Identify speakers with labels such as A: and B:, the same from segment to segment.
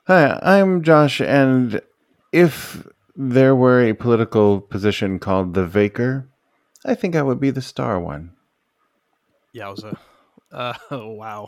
A: Hi, I'm Josh, and if there were a political position called the Vaker, I think I would be the star one.
B: Yowza. Oh, wow.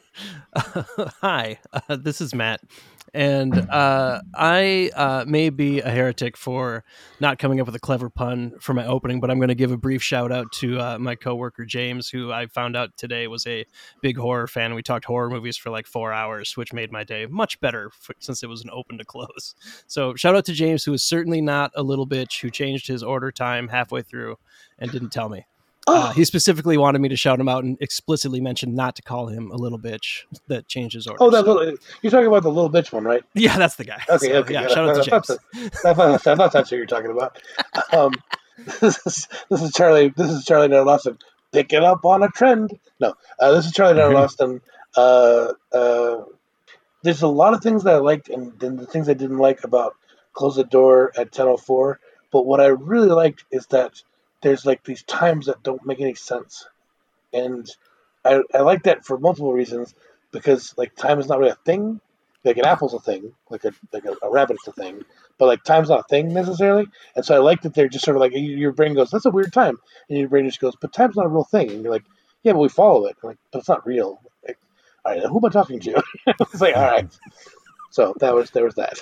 B: Hi, this is Matt. And I may be a heretic for not coming up with a clever pun for my opening, but I'm going to give a brief shout out to my coworker James, who I found out today was a big horror fan. We talked horror movies for like 4 hours, which made my day much better since it was an open to close. So shout out to James, who is certainly not a little bitch who changed his order time halfway through and didn't tell me.
C: Oh,
B: He specifically wanted me to shout him out and explicitly mention not to call him a little bitch that changed his order.
C: oh, that
B: So,
C: little. You're talking about the little bitch one, right?
B: yeah, that's the guy.
C: Okay,
B: So,
C: okay,
B: yeah,
C: good.
B: shout out to James.
C: I thought that's who you're talking about. Um, this is Charlie. This is Charlie Down Austin picking up on a trend. No, this is Charlie Down Austin. Uh, uh, there's a lot of things that I liked, and then the things I didn't like about Close the Door at 10:04. But what I really liked is that there's like these times that don't make any sense, and I like that for multiple reasons because like time is not really a thing. Like an apple's a thing, like a rabbit's a thing, but like time's not a thing necessarily. And so I like that they're just sort of like your brain goes, "That's a weird time," and your brain just goes, "But time's not a real thing." And you're like, "Yeah, but we follow it." I'm like, but it's not real. Like, all right, who am I talking to? It's like, all right. So there was that.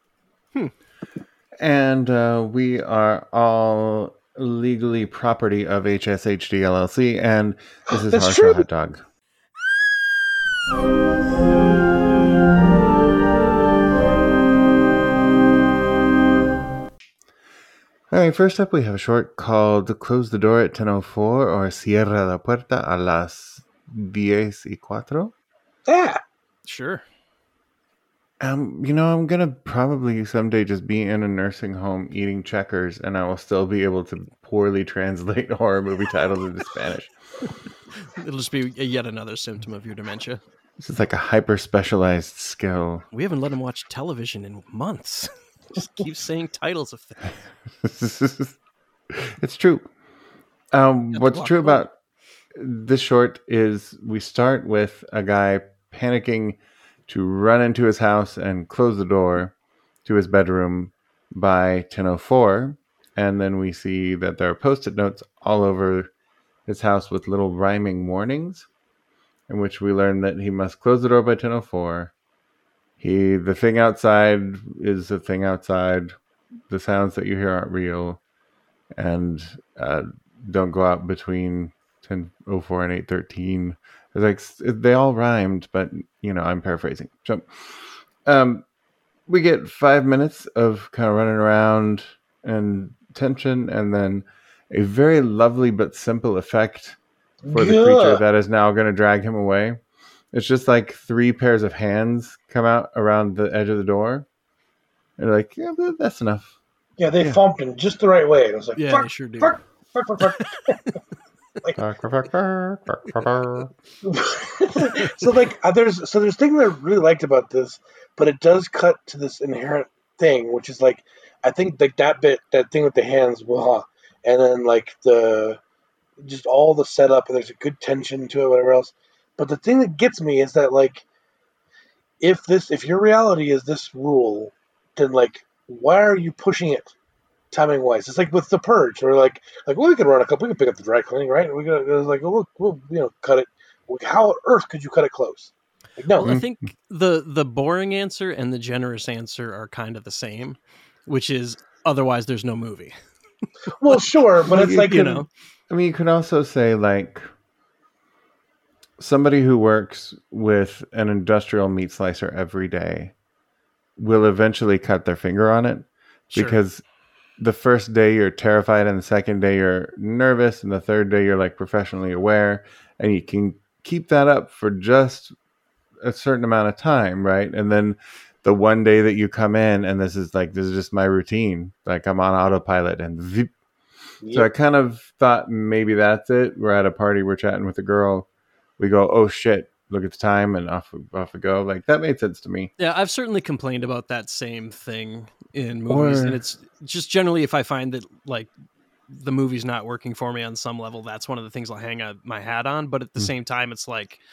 A: And we are all legally property of HSHD LLC, and this is
C: That's
A: Harsha
C: true.
A: Hot Dog. All right, first up, we have a short called Close the Door at 10:04 or Cierra la Puerta a las 10:04.
C: Yeah.
B: Sure.
A: I'm gonna probably someday just be in a nursing home eating checkers, and I will still be able to poorly translate horror movie titles into Spanish.
B: It'll just be yet another symptom of your dementia.
A: This is like a hyper specialized skill.
B: We haven't let him watch television in months. Just keep saying titles of things.
A: It's true. What's
B: walk
A: true
B: away.
A: about this short is we start with a guy panicking to run into his house and close the door to his bedroom by 10:04, and then we see that there are post-it notes all over his house with little rhyming warnings, in which we learn that he must close the door by 10:04. The thing outside is the thing outside. The sounds that you hear aren't real, and don't go out between 10:04 and 8:13. It's like they all rhymed, but I'm paraphrasing. So, we get 5 minutes of kind of running around and tension, and then a very lovely but simple effect for the creature
C: Good.
A: that is now going to drag him away. It's just like 3 pairs of hands come out around the edge of the door. And they're like, yeah, that's enough.
C: Yeah, they
A: Yeah.
C: thumped in just the right way. It was like,
B: Yeah,
C: fuck,
B: they sure do.
C: fuck, fuck, fuck, fuck. So like there's things I really liked about this, but it does cut to this inherent thing, which is like I think like that thing with the hands, and then like the just all the setup and there's a good tension to it, whatever else. But the thing that gets me is that like if your reality is this rule, then like why are you pushing it timing wise? It's like with the purge, or well, we can run a couple, we can pick up the dry cleaning, right? And we got like we'll cut it. How on earth could you cut it close? Like no,
B: Well, I think the boring answer and the generous answer are kind of the same, which is otherwise there's no movie.
C: well sure, but it's like
A: I mean, you could also say like somebody who works with an industrial meat slicer every day will eventually cut their finger on it,
B: Sure.
A: because the first day you're terrified, and the second day you're nervous, and the third day you're like professionally aware, and you can keep that up for just a certain amount of time, right? And then the one day that you come in and this is just my routine, like I'm on autopilot, and zip. So I kind of thought maybe that's it. We're at a party, we're chatting with a girl, we go, oh shit, look at the time, and off we go. Like that made sense to me.
B: Yeah, I've certainly complained about that same thing in movies, and it's just generally if I find that like the movie's not working for me on some level, that's one of the things I'll hang my hat on. But at the same time, it's like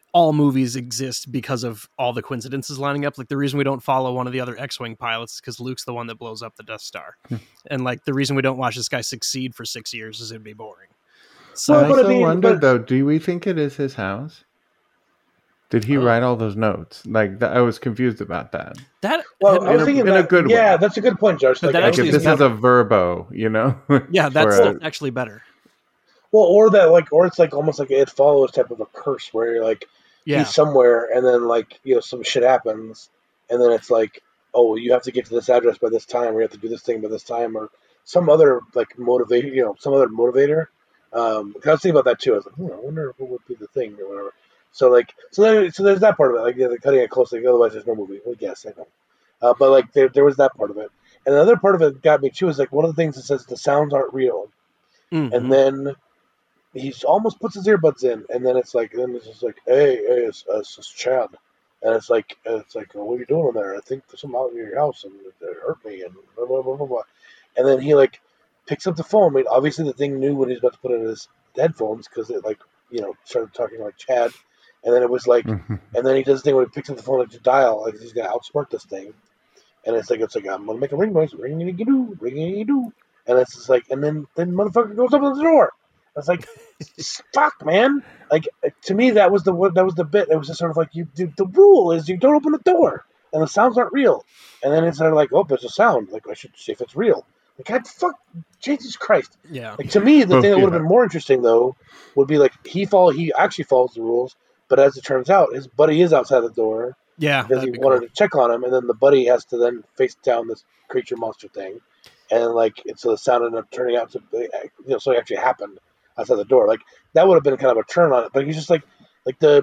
B: all movies exist because of all the coincidences lining up. Like the reason we don't follow one of the other X-Wing pilots is because Luke's the one that blows up the Death Star. And like the reason we don't watch this guy succeed for 6 years is it'd be boring. So
C: Well,
A: I
C: but I
A: also
C: mean,
A: wondered
C: but-
A: though, do we think it is his house? Did he write all those notes? Like I was confused about that.
B: that
C: well, I was
A: in
C: thinking
A: a
C: that.
A: good way.
C: Yeah, that's a good point, Josh.
B: But
C: Like,
B: that
C: I was
A: Like if
B: actually
C: thinking
A: this is a verbo, you know?
B: yeah, that's
A: Or
B: actually better.
C: well, or that like, or it's like almost like It Follows type of a curse where you're like,
B: Yeah.
C: he's somewhere, and then like some shit happens, and then it's like, oh, you have to get to this address by this time, or you have to do this thing by this time, or some other like motivate, some other motivator. 'Cause I was thinking about that too. I was like, I wonder what would be the thing or whatever. So like, so there's that part of it. Like they're cutting it close. Like otherwise, there's no movie. Well, yes, I know. But like there was that part of it, and another part of it got me too. Is like one of the things that says the sounds aren't real,
B: Mhm.
C: and then he almost puts his earbuds in, and then it's just like, hey, it's Chad, and it's like, oh, what are you doing in there? I think there's something out in your house, and it hurt me, and blah blah blah blah blah. And then he like picks up the phone. I mean, obviously the thing knew when he was about to put it in his headphones because it like started talking like Chad, and then it was like, and then he does the thing where he picks up the phone like to dial, like he's gonna outsmart this thing, and it's like I'm gonna make a ring noise, ring a doo, ring a doo, and it's just like, and then motherfucker goes up to the door. It's like, fuck, man. Like to me, that was the bit. It was just sort of like the rule is you don't open the door, and the sounds aren't real. And then it's sort of like, oh, there's a sound. Like I should see if it's real. Like God, fuck, Jesus Christ.
B: Yeah.
C: Like to me, the thing that would have
A: Yeah.
C: been more interesting though would be like he actually follows the rules, but as it turns out, his buddy is outside the door
B: Yeah,
C: because he
B: that'd be
C: wanted
B: cool.
C: to check on him, and then the buddy has to then face down this creature monster thing, and like so the sound ended up turning out to so it actually happened outside the door. Like that would have been kind of a turn on it, but he's just like the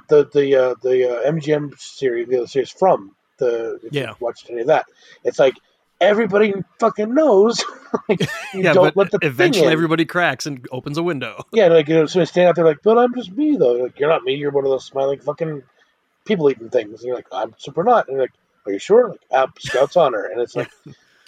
C: MGM series, the series from the if
B: Yeah.
C: you watched any of that, it's like everybody fucking knows. Like, you
B: Yeah,
C: don't
B: but
C: let the
B: eventually
C: thing in.
B: everybody cracks and opens a window.
C: Yeah, like so they stand out there like, but I'm just me though. Like you're not me. You're one of those smiling fucking people eating things. And you're like, I'm super not. And you're like, are you sure? Like, Scout's honor. And it's like,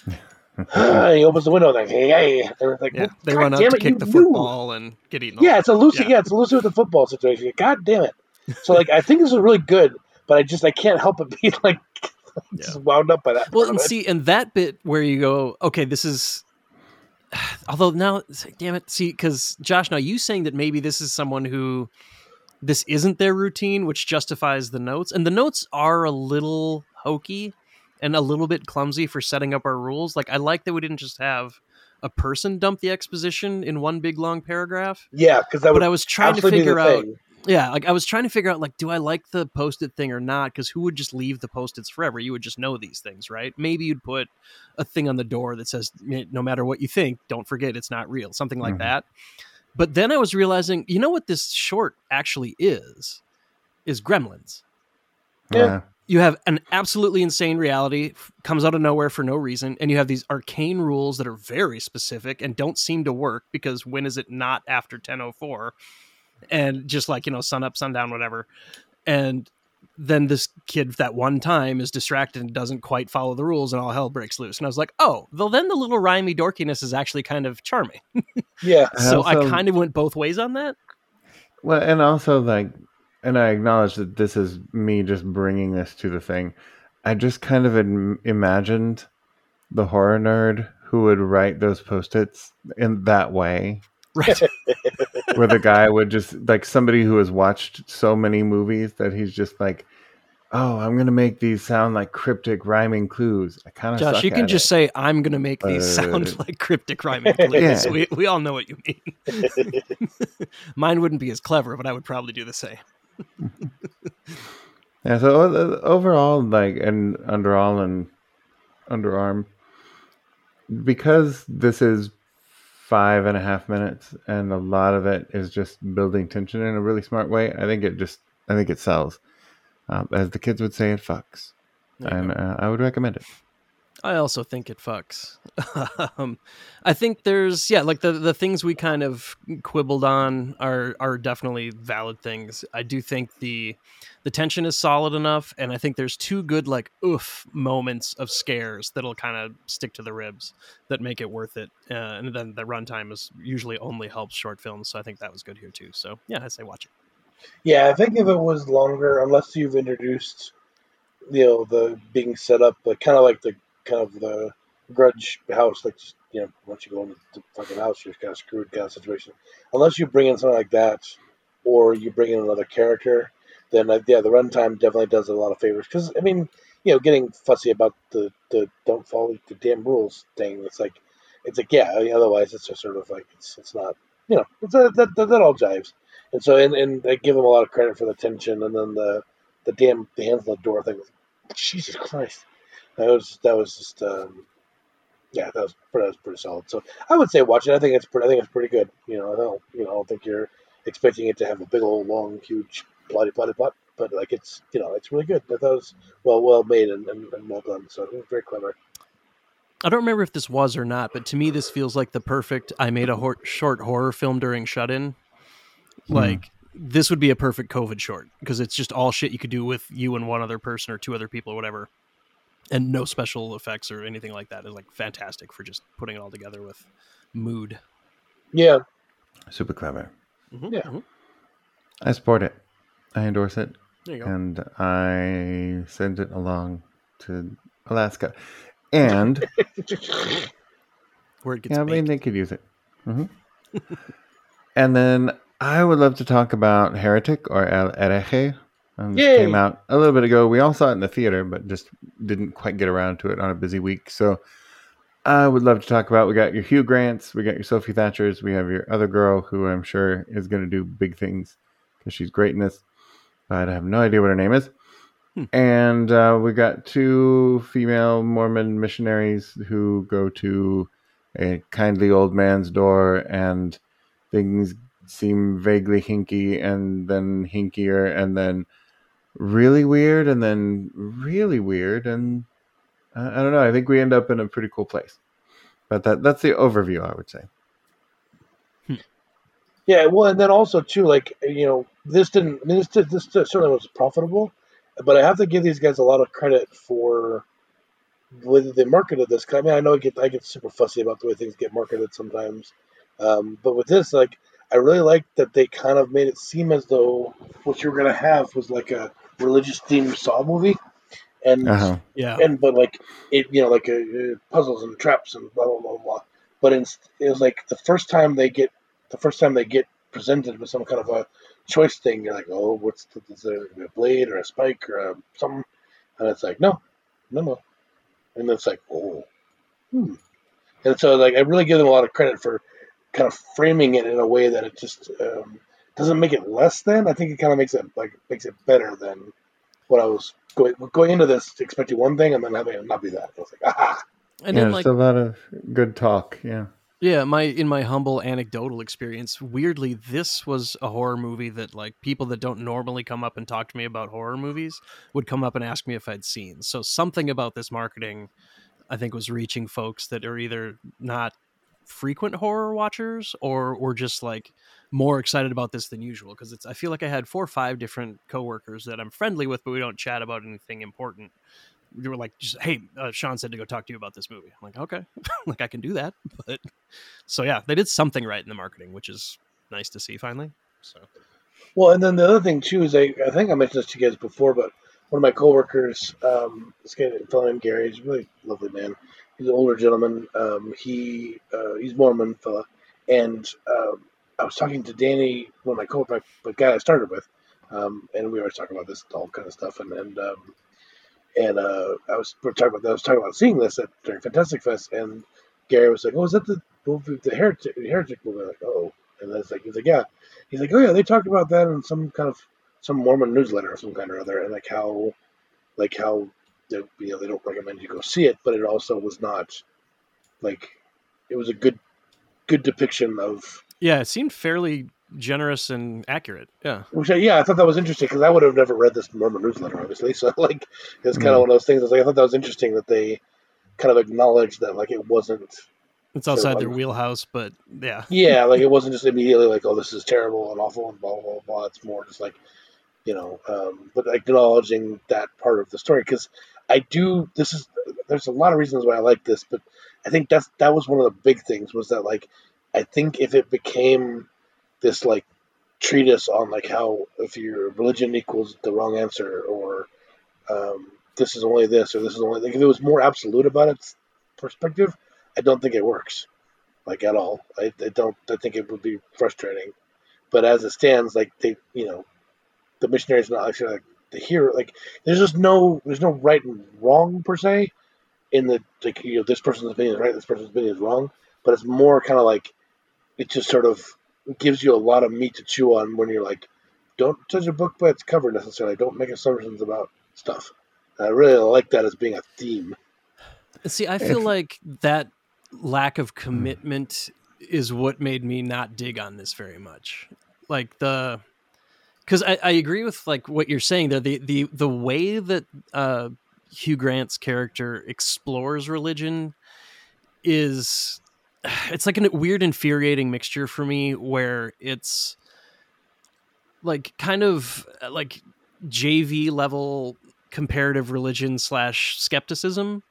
C: and he opens the window like, hey, and it's like,
B: Yeah,
C: well,
B: they
C: God
B: run out
C: damn
B: to
C: it,
B: kick
C: you
B: the
C: knew.
B: football and get eaten.
C: Yeah, it's a Lucy.
B: Yeah.
C: Yeah, it's a Lucy with the football situation. God damn it. So like, I think this is really good, but I can't help but be like, just wound up by that.
B: Well,
C: part
B: and
C: of it.
B: see, and that bit where you go, okay, this is. Although now, it's like, damn it, see, because Josh, now you saying that maybe this is someone who this isn't their routine, which justifies the notes, and the notes are a little hokey and a little bit clumsy for setting up our rules. Like, I like that we didn't just have a person dump the exposition in one big long paragraph.
C: Yeah, because that would
B: But I was trying to
C: absolutely be
B: figure
C: the
B: out.
C: thing.
B: Yeah, like I was trying to figure out, like, do I like the Post-it thing or not? Because who would just leave the Post-its forever? You would just know these things, right? Maybe you'd put a thing on the door that says, no matter what you think, don't forget it's not real, something like that. But then I was realizing, you know what this short actually is Gremlins.
A: Yeah.
B: You have an absolutely insane reality, comes out of nowhere for no reason, and you have these arcane rules that are very specific and don't seem to work because when is it not after 10:04? And just like, sun up, sundown, whatever. And then this kid that one time is distracted and doesn't quite follow the rules and all hell breaks loose. And I was like, oh, well, then the little rhymey dorkiness is actually kind of charming.
C: Yeah.
B: So I
A: Also-
B: kind of went both ways on that.
A: Well, and also and I acknowledge that this is me just bringing this to the thing. I just kind of imagined the horror nerd who would write those Post-its in that way,
B: Right.
A: where the guy would just like somebody who has watched so many movies that he's just like, oh, I'm gonna make these sound like cryptic rhyming clues. I kind of
B: Josh,
A: suck
B: you can
A: at
B: just
A: it.
B: say, I'm going to make these sound like cryptic rhyming clues.
A: Yeah.
B: We all know what you mean. Mine wouldn't be as clever, but I would probably do the same.
A: Yeah. So overall, like, and underarm, because this is 5.5 minutes, and a lot of it is just building tension in a really smart way. I think it sells. As the kids would say, it fucks, and I would recommend it.
B: I also think it fucks. I think there's, like the things we kind of quibbled on are definitely valid things. I do think the tension is solid enough, and I think there's two good like oof moments of scares that'll kind of stick to the ribs that make it worth it. And then the runtime is usually only helps short films, so I think that was good here too. So yeah, I say watch it.
C: Yeah, I think if it was longer, unless you've introduced, the being set up, like kind of the grudge house, like just, once you go into the fucking house, you're kind of screwed kind of situation. Unless you bring in something like that, or you bring in another character, then yeah, the runtime definitely does it a lot of favors. Because I mean, getting fussy about the don't follow the damn rules thing. It's like yeah. I mean, otherwise, it's just sort of like it's not. That all jives. And so and I give them a lot of credit for the tension, and then the hands on the door thing. Jesus Christ, that was just yeah, that was pretty solid. So I would say watch it. I think it's pretty good. I don't think you're expecting it to have a big old long huge plotty plot, but like it's really good. That was well made and well done. So it was very clever.
B: I don't remember if this was or not, but to me, this feels like the perfect. I made a short horror film during shut-in. Like this would be a perfect COVID short because it's just all shit you could do with you and one other person or two other people or whatever, and no special effects or anything like that. Is like fantastic for just putting it all together with mood.
C: Yeah,
A: Super clever.
C: Yeah.
A: I support it. I endorse it.
B: There you go.
A: And I send it along to Alaska. And
B: Where it gets
A: yeah, I mean,
B: baked.
A: they could use it. And then I would love to talk about Heretic or El Hereje. This
C: Yay!
A: came out a little bit ago. We all saw it in the theater, but just didn't quite get around to it on a busy week. So I would love to talk about. We got your Hugh Grants, we got your Sophie Thatchers, we have your other girl who I'm sure is going to do big things because she's great in this, but I have no idea what her name is. And we got two female Mormon missionaries who go to a kindly old man's door, and things seem vaguely hinky, and then hinkier, and then really weird, and then really weird, and I don't know. I think we end up in a pretty cool place. But that's the overview, I would say.
C: Yeah, well, and then also too, like this didn't. I mean, this certainly was profitable, but I have to give these guys a lot of credit for the way they marketed this. 'Cause, I mean, I get super fussy about the way things get marketed sometimes, but with this, like, I really like that they kind of made it seem as though what you were gonna have was like a religious themed Saw movie, and
B: Yeah.
C: but like like puzzles and traps and blah blah blah blah. But it was like the first time they get presented with some kind of a choice thing, you're like, oh, is there a blade or a spike or something? And it's like, no, no, no. And it's like, oh, And so like I really give them a lot of credit for kind of framing it in a way that it just doesn't make it less than. I think it kind of makes it better than what I was going into this expecting one thing and then having it not be that. I was like, aha.
B: And
A: yeah,
B: then
A: there's a lot of good talk. Yeah.
B: Yeah, in my humble anecdotal experience, weirdly, this was a horror movie that like people that don't normally come up and talk to me about horror movies would come up and ask me if I'd seen. So something about this marketing, I think, was reaching folks that are either not frequent horror watchers or were just like more excited about this than usual. Because I feel like I had 4 or 5 different coworkers that I'm friendly with, but we don't chat about anything important. They were like, just, hey, Sean said to go talk to you about this movie. I'm like, okay, like I can do that. But so yeah, they did something right in the marketing, which is nice to see finally. So
C: Well, and then the other thing too is I think I mentioned this to you guys before, but one of my coworkers, this guy fellow named Gary, he's a really lovely man. He's an older gentleman. He's Mormon fella, and I was talking to Danny, one of my the guy I started with, and we were talking about this all kind of stuff, and I was talking about seeing this during Fantastic Fest, and Gary was like, "Oh, is that the movie, the Heretic movie?" I'm like, "Oh," and then he's like, "Yeah," he's like, "Oh yeah, they talked about that in some Mormon newsletter of some kind or other, and like how they don't recommend you go see it, but it also was not like it was a good depiction of."
B: yeah, it seemed fairly generous and accurate. Yeah.
C: I thought that was interesting because I would have never read this Mormon newsletter, obviously. So like, it's kind of one of those things. I thought that was interesting that they kind of acknowledged that like it wasn't
B: It's
C: sort
B: outside
C: of
B: their wheelhouse, but yeah.
C: yeah, like it wasn't just immediately like, oh, this is terrible and awful and blah blah blah. Blah. It's more just like but acknowledging that part of the story because I do. There's a lot of reasons why I like this, but I think that was one of the big things was that like I think if it became this like treatise on like how if your religion equals the wrong answer, or this is only this, or this is only like, if it was more absolute about its perspective, I don't think it works like at all. I don't. I think it would be frustrating. But as it stands, like the missionary's not actually like the hero. Like there's no right and wrong per se in the like this person's opinion is right, this person's opinion is wrong. But it's more kind of like it just sort of gives you a lot of meat to chew on when you're like, don't judge a book by its cover necessarily. Don't make assumptions about stuff. And I really like that as being a theme.
B: See, I feel like that lack of commitment is what made me not dig on this very much. Like because I agree with like what you're saying there. The way that Hugh Grant's character explores religion is it's like a weird, infuriating mixture for me, where it's like kind of like JV level comparative religion / skepticism,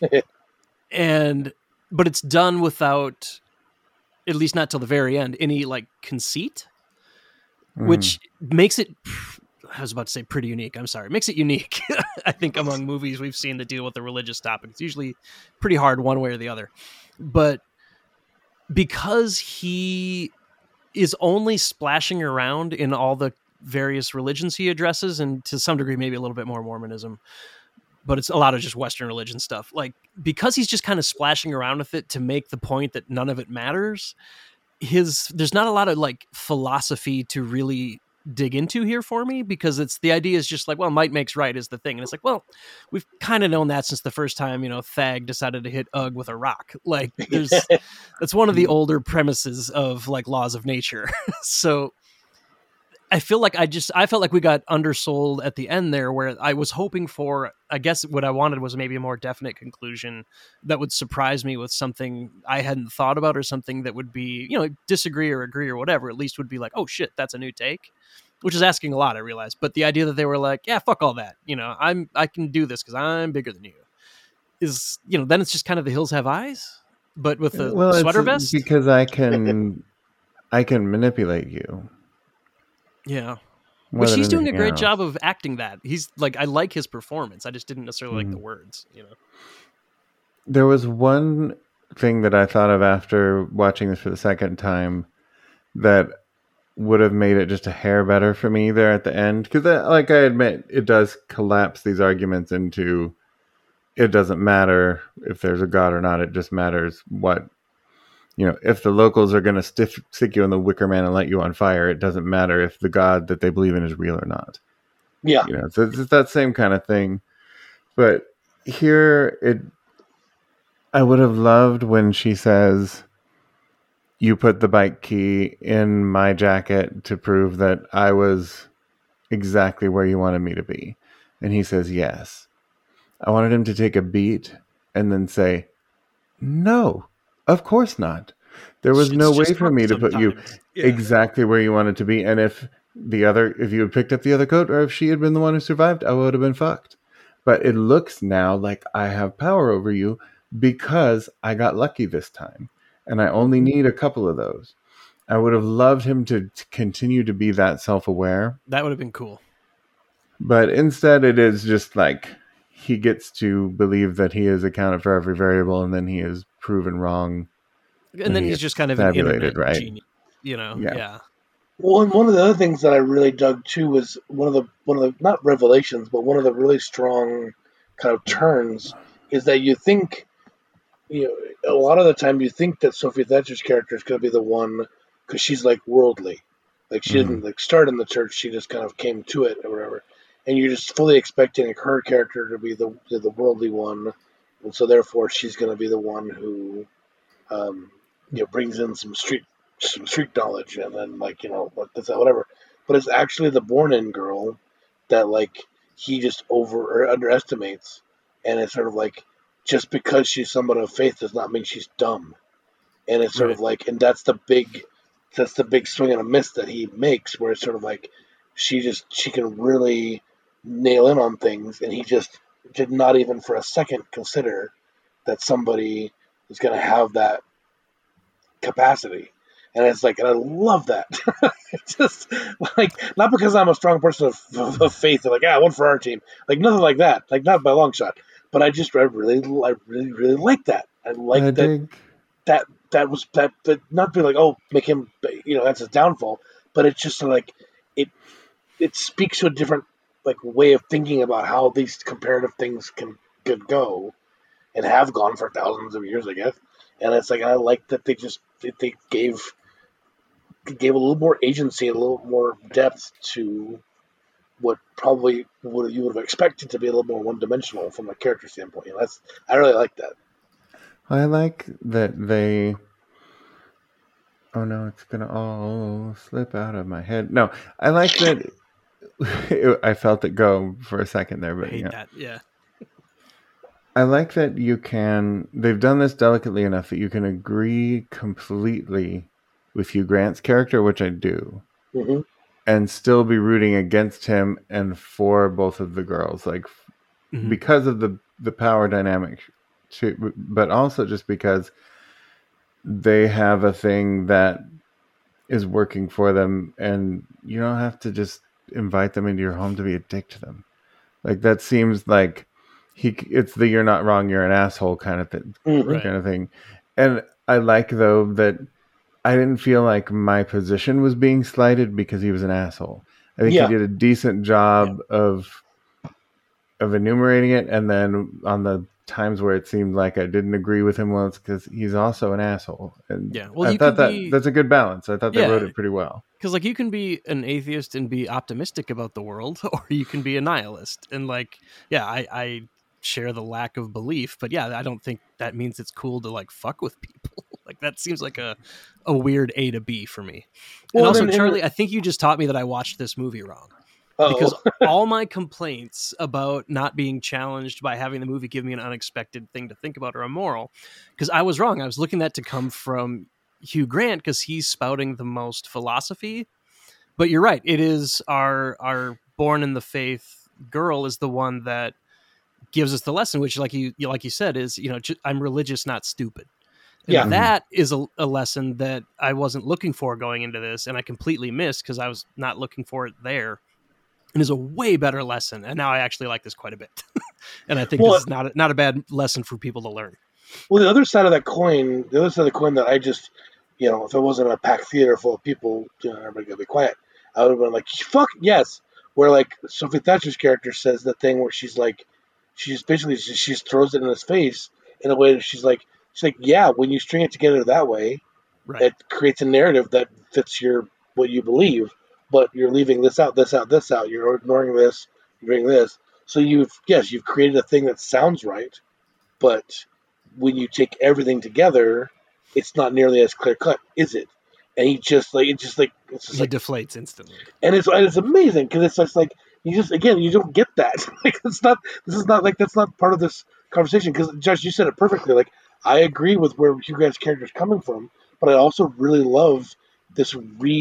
B: but it's done without, at least not till the very end, any like conceit, which makes it, I was about to say pretty unique. I'm sorry. Makes it unique. I think among movies we've seen that deal with the religious topic, it's usually pretty hard one way or the other. But because he is only splashing around in all the various religions he addresses, and to some degree, maybe a little bit more Mormonism, but it's a lot of just Western religion stuff. Like, because he's just kind of splashing around with it to make the point that none of it matters, there's not a lot of like philosophy to really dig into here for me, because it's the idea is just like, well, might makes right is the thing. And it's like, well, we've kind of known that since the first time, Thag decided to hit Ugg with a rock. Like that's one of the older premises of like laws of nature. So I feel like I felt like we got undersold at the end there, where I was hoping for, I guess what I wanted was maybe a more definite conclusion that would surprise me with something I hadn't thought about, or something that would be, disagree or agree or whatever, at least would be like, oh shit, that's a new take, which is asking a lot, I realize. But the idea that they were like, yeah, fuck all that. I can do this because I'm bigger than you is, then it's just kind of The Hills Have Eyes, but with a sweater vest.
A: Because I can manipulate you.
B: Yeah. Which he's doing a great job of acting that. He's like, I like his performance. I just didn't necessarily like the words,
A: There was one thing that I thought of after watching this for the second time that would have made it just a hair better for me there at the end. Because, like I admit, it does collapse these arguments into, it doesn't matter if there's a God or not. It just matters what, if the locals are going to stick you in the wicker man and light you on fire, it doesn't matter if the God that they believe in is real or not.
C: Yeah.
A: So it's that same kind of thing. But here, I would have loved when she says, you put the bike key in my jacket to prove that I was exactly where you wanted me to be. And he says, yes. I wanted him to take a beat and then say, no, of course not. There was no way for me to put you exactly where you wanted to be. And if you had picked up the other coat, or if she had been the one who survived, I would have been fucked. But it looks now like I have power over you because I got lucky this time. And I only need a couple of those. I would have loved him to continue to be that self-aware.
B: That would have been cool.
A: But instead, it is just like he gets to believe that he is accounted for every variable, and then he is proven wrong.
B: And then he's just kind of an internet genius, Yeah.
C: Well, and one of the other things that I really dug too was one of the not revelations, but one of the really strong kind of turns is that you think, a lot of the time you think that Sophie Thatcher's character is going to be the one, because she's like worldly, like she didn't like start in the church, she just kind of came to it or whatever, and you're just fully expecting like, her character to be the worldly one, and so therefore she's going to be the one who, brings in some street knowledge, and then like whatever. But it's actually the born-in girl that like he just over or underestimates, and it's sort of like, just because she's someone of faith does not mean she's dumb. And it's sort of like, and that's the big swing and a miss that he makes, where it's sort of like she can really nail in on things, and he just did not even for a second consider that somebody is going to have that capacity. And it's like, and I love that. It's just like, not because I'm a strong person of faith, and like, one for our team, like nothing like that, like not by a long shot. But I really like that. I like
A: I
C: that
A: dig.
C: that not be like, oh, make him, that's his downfall, but it's just like it it speaks to a different like way of thinking about how these comparative things could go and have gone for thousands of years, I guess. And it's like I like that they gave a little more agency and a little more depth to what probably would you would have expected to be a little more one dimensional from a character standpoint. I really like that.
A: I like that they. Oh no, it's gonna all slip out of my head. No, I like that. I felt it go for a second there,
B: I
A: but
B: hate that. Yeah.
A: I like that you can. They've done this delicately enough that you can agree completely with Hugh Grant's character, which I do,
C: Mm-hmm.
A: and still be rooting against him and for both of the girls, like
B: Mhm.
A: because of the power dynamic, but also just because they have a thing that is working for them, and you don't have to just invite them into your home to be a dick to them. Like that seems like it's the "you're not wrong, you're an asshole" kind of thing,
C: Mm-hmm.
B: Right.
A: kind of thing. And I like though that I didn't feel like my position was being slighted because he was an asshole. I think he
C: Yeah.
A: did a decent job of enumerating it, and then on the times where it seemed like I didn't agree with him, well, it's because he's also an asshole. And
B: Yeah. Well,
A: I
B: you
A: thought
B: could be.
A: that's a good balance. I thought they wrote
B: Yeah.
A: it pretty well.
B: Because like you can be an atheist and be optimistic about the world, or you can be a nihilist. And like, yeah, I share the lack of belief, but yeah, I don't think that means it's cool to like fuck with people. Like that seems like a weird A to B for me. And
C: Well,
B: also,
C: then,
B: Charlie, I think you just taught me that I watched this movie wrong. Because all my complaints about not being challenged by having the movie give me an unexpected thing to think about are immoral. Because I was wrong. I was looking at to come from Hugh Grant because he's spouting the most philosophy. But you're right. It is our born in the faith girl is the one that gives us the lesson, which like you said is, I'm religious, not stupid. And
C: Yeah.
B: that is a lesson that I wasn't looking for going into this, and I completely missed because I was not looking for it there. And is a way better lesson. And now I actually like this quite a bit. And I think this is not a bad lesson for people to learn.
C: Well, the other side of the coin that I just, if it wasn't a packed theater full of people, everybody gotta be quiet. I would have been like, fuck yes. Where like Sophie Thatcher's character says the thing where she's like, she throws it in his face in a way that she's like, yeah, when you string it together that way,
B: Right.
C: it creates a narrative that fits what you believe, but you're leaving this out, this out, this out. You're ignoring this, you're doing this. So you've created a thing that sounds right, but when you take everything together, it's not nearly as clear cut, is it? And he just like it's just like
B: deflates instantly,
C: and it's amazing because it's just like you don't get that. Like it's not this is not like that's not part of this conversation because Josh, you said it perfectly. Like I agree with where you guys' character is coming from, but I also really love this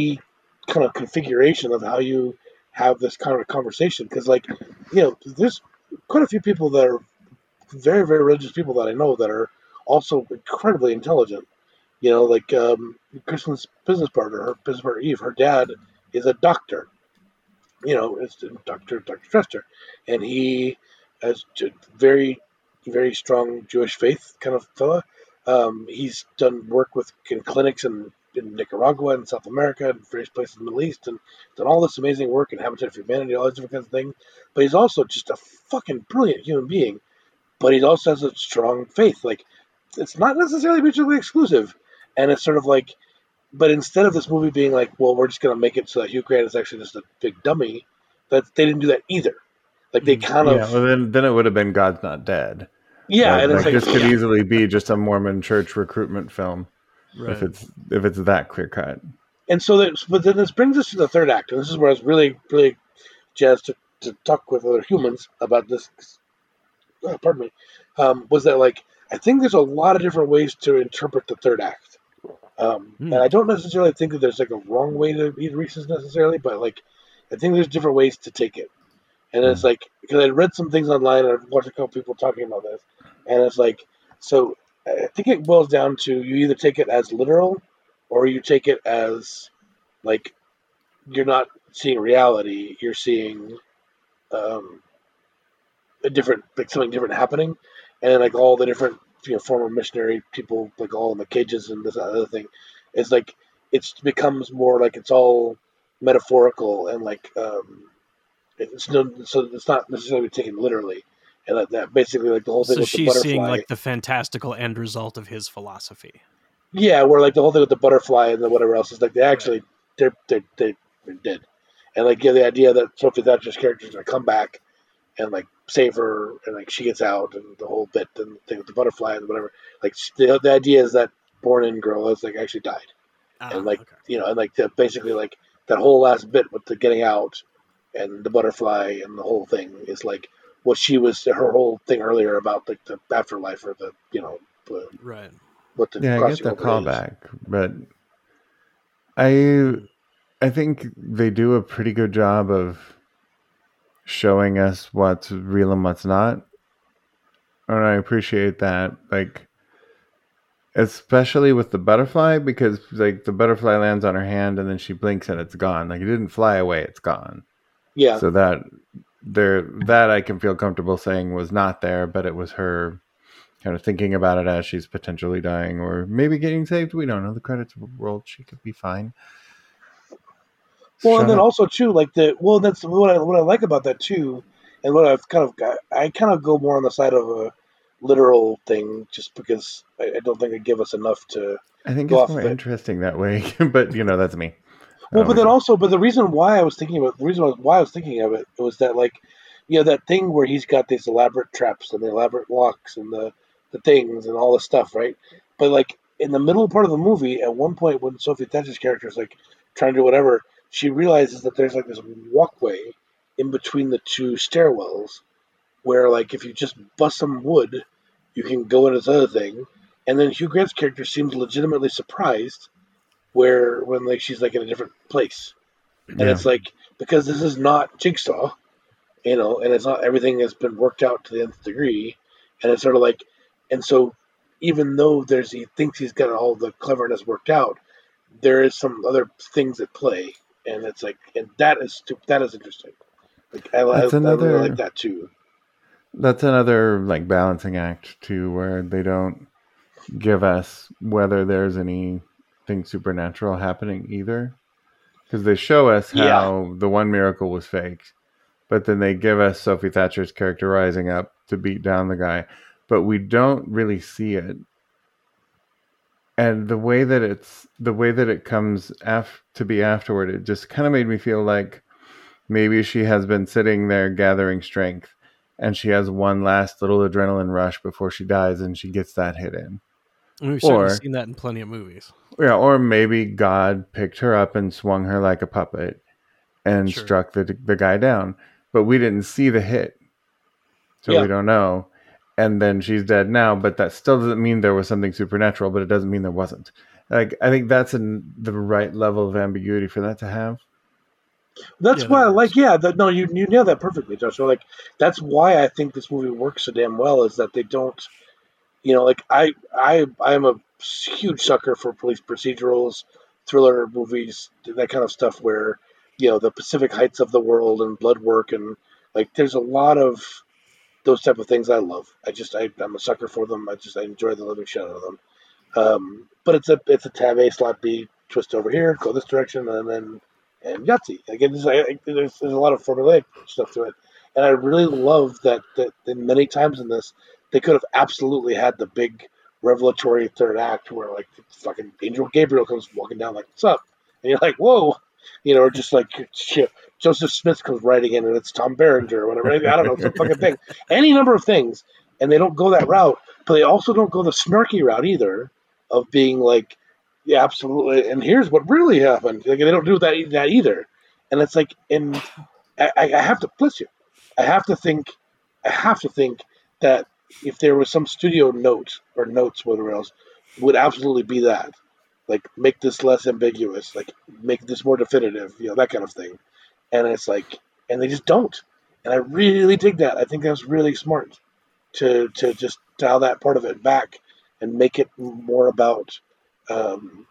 C: kind of configuration of how you have this kind of conversation because there's quite a few people that are very, very religious people that I know that are also incredibly intelligent. Like Kristen's business partner, her business partner Eve, her dad is a doctor. It's Dr. Trester, and he has very, very strong Jewish faith kind of fella. He's done work in clinics in Nicaragua and South America and various places in the Middle East and done all this amazing work in Habitat for Humanity, all these different kinds of things. But he's also just a fucking brilliant human being. But he also has a strong faith. Like, it's not necessarily mutually exclusive. And it's sort of like, but instead of this movie being like, well, we're just going to make it so that Hugh Grant is actually just a big dummy, that they didn't do that either. Like, they kind of.
A: Well, then it would have been God's Not Dead.
C: Yeah,
A: Right?
C: and it's
A: like this could
C: yeah.
A: easily be just a Mormon church recruitment film,
B: right?
A: If it's that clear cut.
C: And so, but then this brings us to the third act, and this is where I was really, really jazzed to talk with other humans about this. Pardon me. Was that like I think there's a lot of different ways to interpret the third act, and I don't necessarily think that there's like a wrong way to read Reese's necessarily, but like I think there's different ways to take it. And it's like because I read some things online and I've watched a couple people talking about this, and it's like so I think it boils down to you either take it as literal or you take it as like you're not seeing reality, you're seeing um, a different, like something different happening, and then like all the different former missionary people, like all in the cages and this other thing, is like it becomes more like it's all metaphorical and like it's no, so it's not necessarily taken literally, and that basically like the whole thing
B: So
C: with the
B: she's seeing
C: butterfly.
B: like the fantastical end result of his philosophy.
C: Yeah, where like the whole thing with the butterfly and the whatever else is like they actually
B: Right.
C: they're dead, and like the idea that Sophie Thatcher's character is gonna come back and like save her, and like she gets out, and the whole bit and the thing with the butterfly and whatever. Like the idea is that born in girl has like actually died, and like
B: Okay.
C: and like basically like that whole last bit with the getting out and the butterfly and the whole thing is like what she was her whole thing earlier about like the afterlife or the
B: Right.
C: what the
A: Yeah, I get
C: crossing
A: the
C: over is.
A: callback, but I think they do a pretty good job of showing us what's real and what's not. And I appreciate that. Like, especially with the butterfly, because like the butterfly lands on her hand and then she blinks and it's gone. Like it didn't fly away, it's gone.
C: Yeah.
A: So that I can feel comfortable saying was not there, but it was her kind of thinking about it as she's potentially dying or maybe getting saved. We don't know. The credits rolled. She could be fine.
C: Well, and
A: Shut
C: then
A: up.
C: also too, like that's what I like about that too, and what I've kind of got. I kind of go more on the side of a literal thing, just because I don't think it give us enough to
A: I think
C: go
A: it's
C: off
A: more
C: of it.
A: interesting that way, but that's me.
C: Well, but then
A: Um,
C: also, but the reason why I was thinking about the reason why I was thinking of it was that like, that thing where he's got these elaborate traps and the elaborate locks and the things and all this stuff, right? But like in the middle part of the movie, at one point when Sophie Thatcher's character is like trying to do whatever, she realizes that there's like this walkway in between the two stairwells where like if you just bust some wood, you can go into this other thing. And then Hugh Grant's character seems legitimately surprised where when like she's like in a different place, and
A: yeah,
C: it's like because this is not Jigsaw, and it's not everything has been worked out to the nth degree, and it's sort of like, and so even though he thinks he's got all the cleverness worked out, there is some other things at play, and it's like, and that is interesting. Like
A: that's
C: I really like
A: another
C: that too.
A: that's another like balancing act too, where they don't give us whether there's anything supernatural happening either, because they show us
C: Yeah,
A: how the one miracle was fake, but then they give us Sophie Thatcher's character rising up to beat down the guy, but we don't really see it. And the way that it comes to be afterward, it just kind of made me feel like maybe she has been sitting there gathering strength and she has one last little adrenaline rush before she dies and she gets that hit in.
B: And we've certainly
A: Or
B: seen that in plenty of movies.
A: yeah, or maybe God picked her up and swung her like a puppet and
B: Sure.
A: struck the guy down. But we didn't see the hit, so
C: yeah.
A: we don't know. And then she's dead now, but that still doesn't mean there was something supernatural, but it doesn't mean there wasn't. Like I think that's the right level of ambiguity for that to have.
C: That's
B: Yeah, that
C: why I
B: works.
C: like. Yeah, no, you nailed that perfectly, Joshua. Like that's why I think this movie works so damn well is that they don't. Like I am a huge sucker for police procedurals, thriller movies, that kind of stuff where the Pacific Heights of the world and blood work, and like there's a lot of those type of things I love. I'm a sucker for them. I enjoy the living shit out of them. But it's a tab A slot B twist over here, go this direction, and Yahtzee. Again, there's a lot of formulaic stuff to it, and I really love that many times in this they could have absolutely had the big revelatory third act where like fucking Angel Gabriel comes walking down like what's up, and you're like whoa, or just like Joseph Smith comes riding in and it's Tom Berenger or whatever. I don't know, some fucking thing, any number of things, and they don't go that route, but they also don't go the snarky route either of being like, yeah, absolutely, and here's what really happened. Like, they don't do that either, and it's like, and I have to bless you. I have to think. I have to think that if there was some studio note or notes, whatever else, would absolutely be that, like, make this less ambiguous, like, make this more definitive, that kind of thing. And it's like, and they just don't. And I really dig that. I think that's really smart to just dial that part of it back and make it more about um,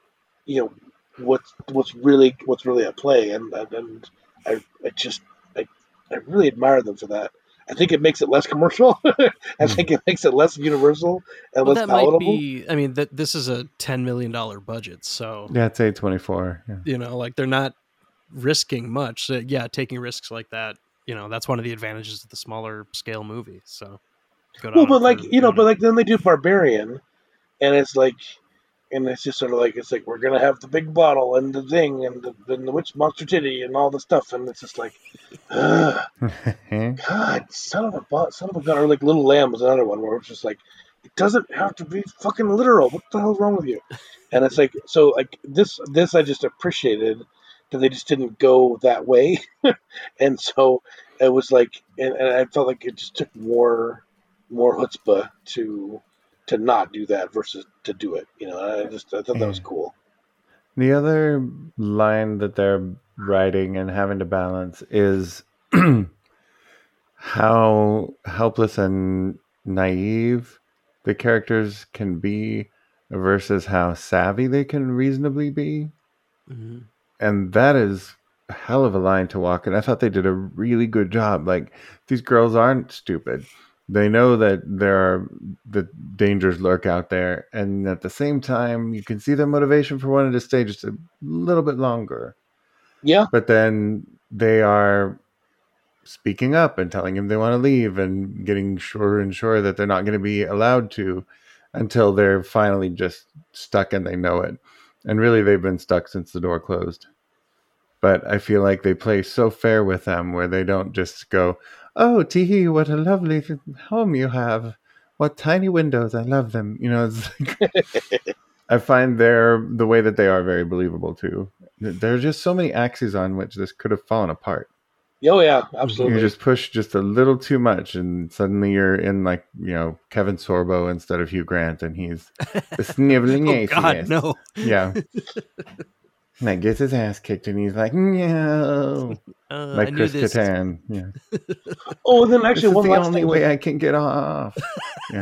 C: you know what's really at play, and I just I really admire them for that. I think it makes it less commercial. I think it makes it less universal and
B: Well,
C: less
B: that might
C: palatable.
B: be. I mean, this is a $10 million budget, so
A: Yeah, it's A24. Yeah.
B: like they're not risking much. So, yeah, taking risks like that, that's one of the advantages of the smaller scale movie. So good
C: Well,
B: on them
C: but
B: for
C: like
B: doing it.
C: then they do Barbarian, and it's like, and it's just sort of like it's like we're gonna have the big bottle and the thing and the witch monster titty and all the stuff, and it's just like, ugh, God, son of a gun, or like Little Lamb was another one where it's just like, it doesn't have to be fucking literal. What the hell's wrong with you? And it's like, so like this I just appreciated that they just didn't go that way, and so it was like, and I felt like it just took more chutzpah to not do that versus to do it. I thought that
A: Yeah.
C: was cool.
A: The other line that they're writing and having to balance is how helpless and naive the characters can be versus how savvy they can reasonably be.
B: Mm-hmm.
A: And that is a hell of a line to walk. And I thought they did a really good job. Like, these girls aren't stupid. They know that the dangers lurk out there. And at the same time, you can see their motivation for wanting to stay just a little bit longer.
C: Yeah,
A: But then they are speaking up and telling him they want to leave and getting surer and surer that they're not going to be allowed to until they're finally just stuck and they know it. And really, they've been stuck since the door closed. But I feel like they play so fair with them where they don't just go, "Oh, Teehee, what a lovely home you have. What tiny windows. I love them." It's like, I find the way that they are very believable too. There are just so many axes on which this could have fallen apart.
C: oh yeah,
B: Mm-hmm.
A: You
C: absolutely.
A: just push just a little too much, and suddenly you're in like Kevin Sorbo instead of Hugh Grant, and he's the sniveling
B: Oh God,
A: atheist.
B: no!
A: Yeah, and that gets his ass kicked, and he's like, "No,"
B: I
A: like
B: knew
A: Chris
B: this.
A: Kattan. Yeah,
C: Oh, and then
A: this
C: actually
A: is
C: one
A: the
C: last
A: only
C: thing.
A: way I can get off. Yeah.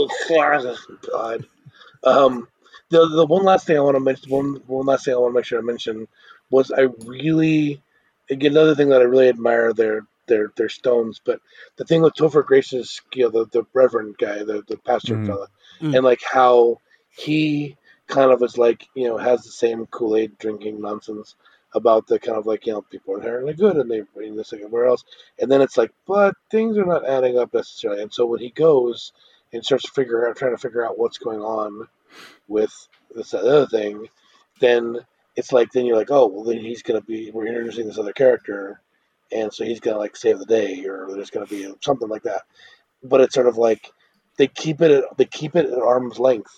C: God. Um, the one last thing I want to mention, one last thing I want to make sure I mention was I really, again, another thing that I really admire their stones, but the thing with Topher Grace's, the Reverend guy, the pastor
A: Mm.
C: fella, and like how he kind of is like, has the same Kool-Aid drinking nonsense about the kind of like, people are inherently good and they bring this like everywhere else, and then it's like, but things are not adding up necessarily, and so when he goes and starts trying to figure out what's going on with this other thing, then it's like then you're like, oh well, then we're introducing this other character, and so he's gonna like save the day, or there's gonna be something like that. But it's sort of like they keep it at arm's length,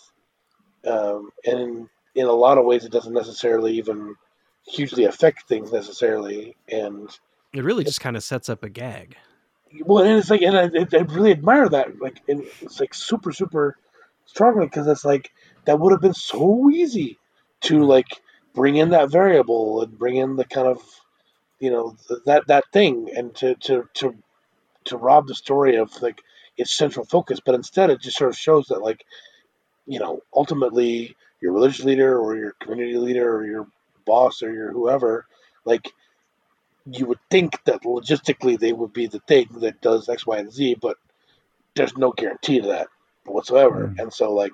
C: and in a lot of ways it doesn't necessarily even hugely affect things necessarily, and
B: It really just kind of sets up a gag.
C: well, and it's like, and I really admire that, like, and it's like super, super strongly because it's like that would have been so easy to like bring in that variable and bring in the kind of that thing and to rob the story of like its central focus, but instead it just sort of shows that like ultimately your religious leader or your community leader or your boss or your whoever, like you would think that logistically they would be the thing that does X, Y, and Z, but there's no guarantee to that whatsoever.
A: Mm.
C: And so, like,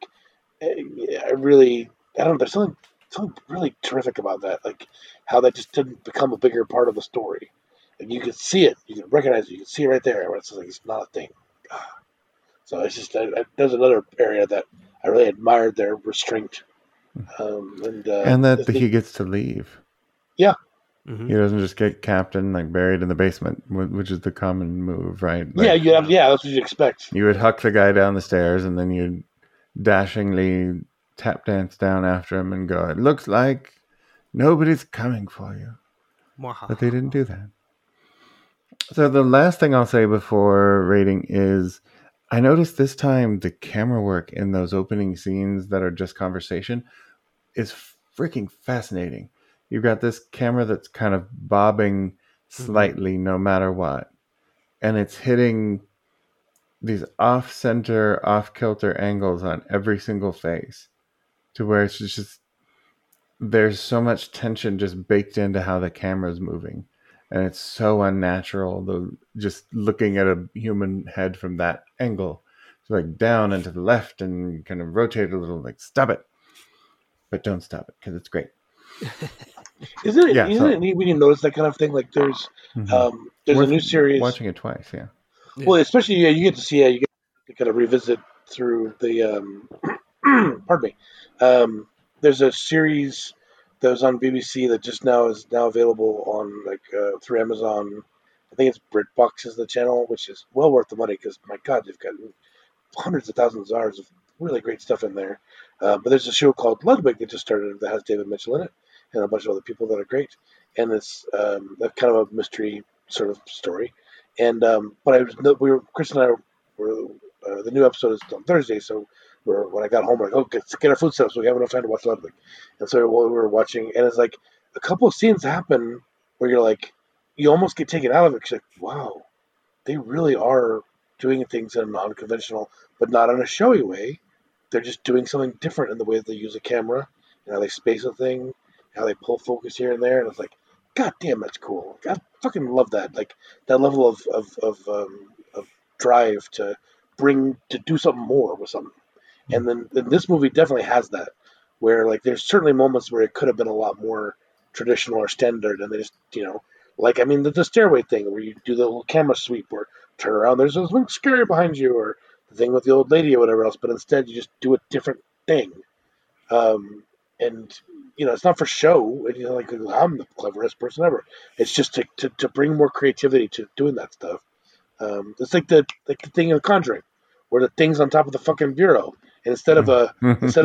C: I don't know, there's something really terrific about that, like how that just didn't become a bigger part of the story. And you could see it, you could recognize it, you could see it right there. Where it's like it's not a thing. So it's just there's another area that I really admired their restraint.
A: And that he gets to leave.
C: Yeah.
B: Mm-hmm.
A: He doesn't just get captain like buried in the basement, which is the common move, right?
C: Yeah,
A: Like,
C: that's what you'd expect.
A: you would huck the guy down the stairs, and then you'd dashingly tap dance down after him and go, "It looks like nobody's coming for you." But they didn't do that. So the last thing I'll say before rating is, I noticed this time the camera work in those opening scenes that are just conversation is freaking fascinating. You've got this camera that's kind of bobbing slightly no matter what, and it's hitting these off-center, off-kilter angles on every single face, to where it's just there's so much tension just baked into how the camera's moving, and it's so unnatural. Just looking at a human head from that angle, so like down and to the left, and kind of rotate a little. Like stop it, but don't stop it because it's great.
C: Isn't
A: Yeah,
C: it neat when you notice that kind of thing? Like there's a new series.
A: Watching it twice, yeah.
C: Well, especially you get to see you get to kind of revisit through the pardon me. There's a series that was on BBC that just now is now available on through Amazon. I think it's BritBox is the channel, which is well worth the money because my God, they've got hundreds of thousands of hours of really great stuff in there. But there's a show called Ludwig that just started that has David Mitchell in it and a bunch of other people that are great. And it's that kind of a mystery sort of story. And but Chris and I were the new episode is on Thursday, so when I got home, we're like, oh, let's get our food set up so we have enough time to watch Ludwig. And so we were watching, and it's like a couple of scenes happen where you're like, you almost get taken out of it because like, wow, they really are doing things in a non-conventional, but not in a showy way. They're just doing something different in the way that they use a camera, and how they space a thing, how they pull focus here and there, and it's like, God damn, that's cool. I fucking love that. Like that level of drive to do something more with something. And then this movie definitely has that, where like there's certainly moments where it could have been a lot more traditional or standard, and they just like I mean the stairway thing where you do the little camera sweep or turn around, there's something scary behind you, or the thing with the old lady or whatever else, but instead you just do a different thing. And it's not for show. Like I'm the cleverest person ever. It's just to bring more creativity to doing that stuff. It's like the thing in The Conjuring, where the thing's on top of the fucking bureau, and instead of a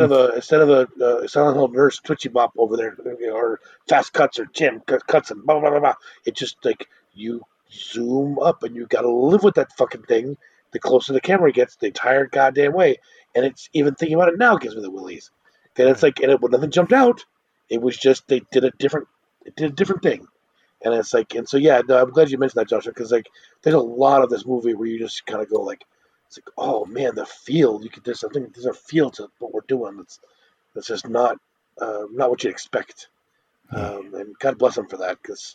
C: Silent Hill nurse twitchy bop over there, or fast cuts or jam cuts and blah blah blah blah, it's just like you zoom up and you got to live with that fucking thing. The closer the camera gets, the entire goddamn way, and it's even thinking about it now gives me the willies. And it's like, and when nothing jumped out, it was just they did a different thing. And it's like, and so yeah, no, I'm glad you mentioned that, Joshua, because like there's a lot of this movie where you just kind of go like, it's like, oh man, the feel. There's a feel to what we're doing. That's just not what you expect. And God bless him for that, because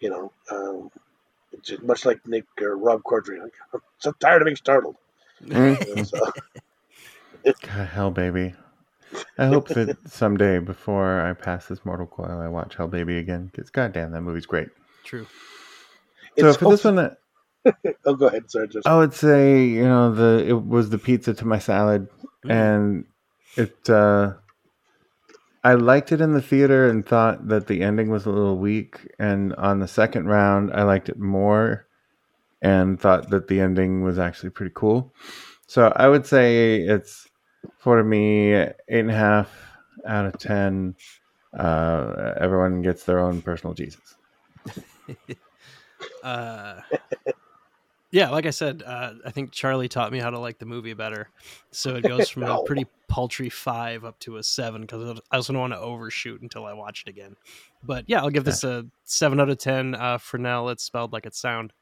C: just much like Nick or Rob Corddry, like, I'm so tired of being startled.
A: God, Hell Baby. I hope that someday, before I pass this mortal coil, I watch Hell Baby again, because goddamn, that movie's great.
B: True.
A: So for this one,
C: oh, go ahead, sir.
A: I would say it was the pizza to my salad, and it. I liked it in the theater and thought that the ending was a little weak, and on the second round, I liked it more, and thought that the ending was actually pretty cool. So I would say it's, for me, 8.5 out of 10. Everyone gets their own personal Jesus.
B: Yeah, like I said, I think Charlie taught me how to like the movie better. So it goes from a pretty paltry 5 up to a 7, because I also don't want to overshoot until I watch it again. But yeah, I'll give this a 7 out of 10. For now, it's spelled like it's sound.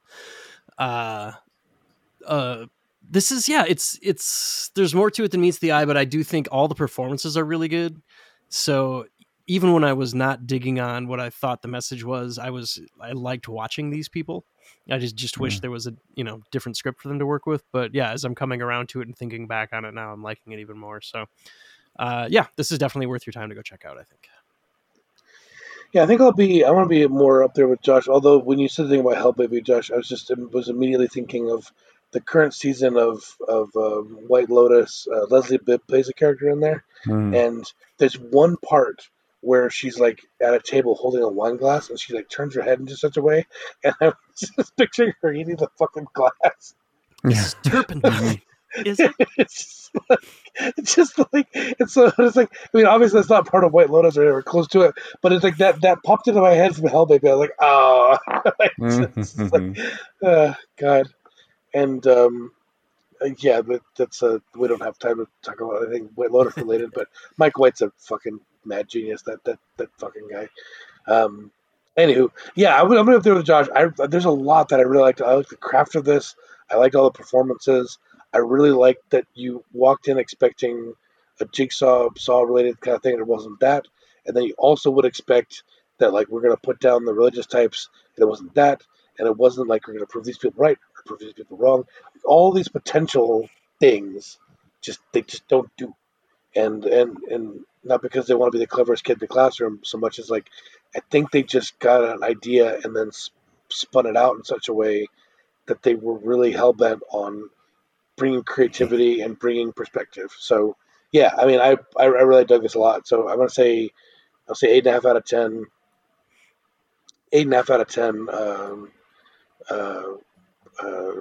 B: This is, it's there's more to it than meets the eye, but I do think all the performances are really good. So even when I was not digging on what I thought the message was, I liked watching these people. I just wish there was a different script for them to work with. But yeah, as I'm coming around to it and thinking back on it now, I'm liking it even more. So yeah, this is definitely worth your time to go check out, I think.
C: Yeah, I think I want to be more up there with Josh. Although when you said the thing about Hell Baby, Josh, I was immediately thinking of the current season of White Lotus. Leslie Bibb plays a character in there, and there's one part where she's like at a table holding a wine glass, and she like turns her head into such a way, and I was just picturing her eating the fucking glass.
B: It's turpentine. Is it?
C: It's just like it's like, I mean, obviously that's not part of White Lotus or anywhere close to it, but it's like that popped into my head from Hell Baby. I was like, oh, God. And yeah, but that's we don't have time to talk about anything White Lotus related, but Mike White's a fucking mad genius. That fucking guy. Anywho, yeah, I'm gonna be up there with Josh. There's a lot that I really liked. I like the craft of this. I liked all the performances. I really liked that you walked in expecting a Jigsaw related kind of thing, and it wasn't that. and then you also would expect that like we're going to put down the religious types, and it wasn't that, and it wasn't like we're going to prove these people right or prove these people wrong. All these potential things, they just don't do, and not because they want to be the cleverest kid in the classroom so much as like I think they just got an idea and then spun it out in such a way that they were really hell bent on bringing creativity and bringing perspective. So yeah, I mean, I really dug this a lot. So I'm gonna say I'll say 8.5 out of 10. 8.5 out of 10. Uh, uh,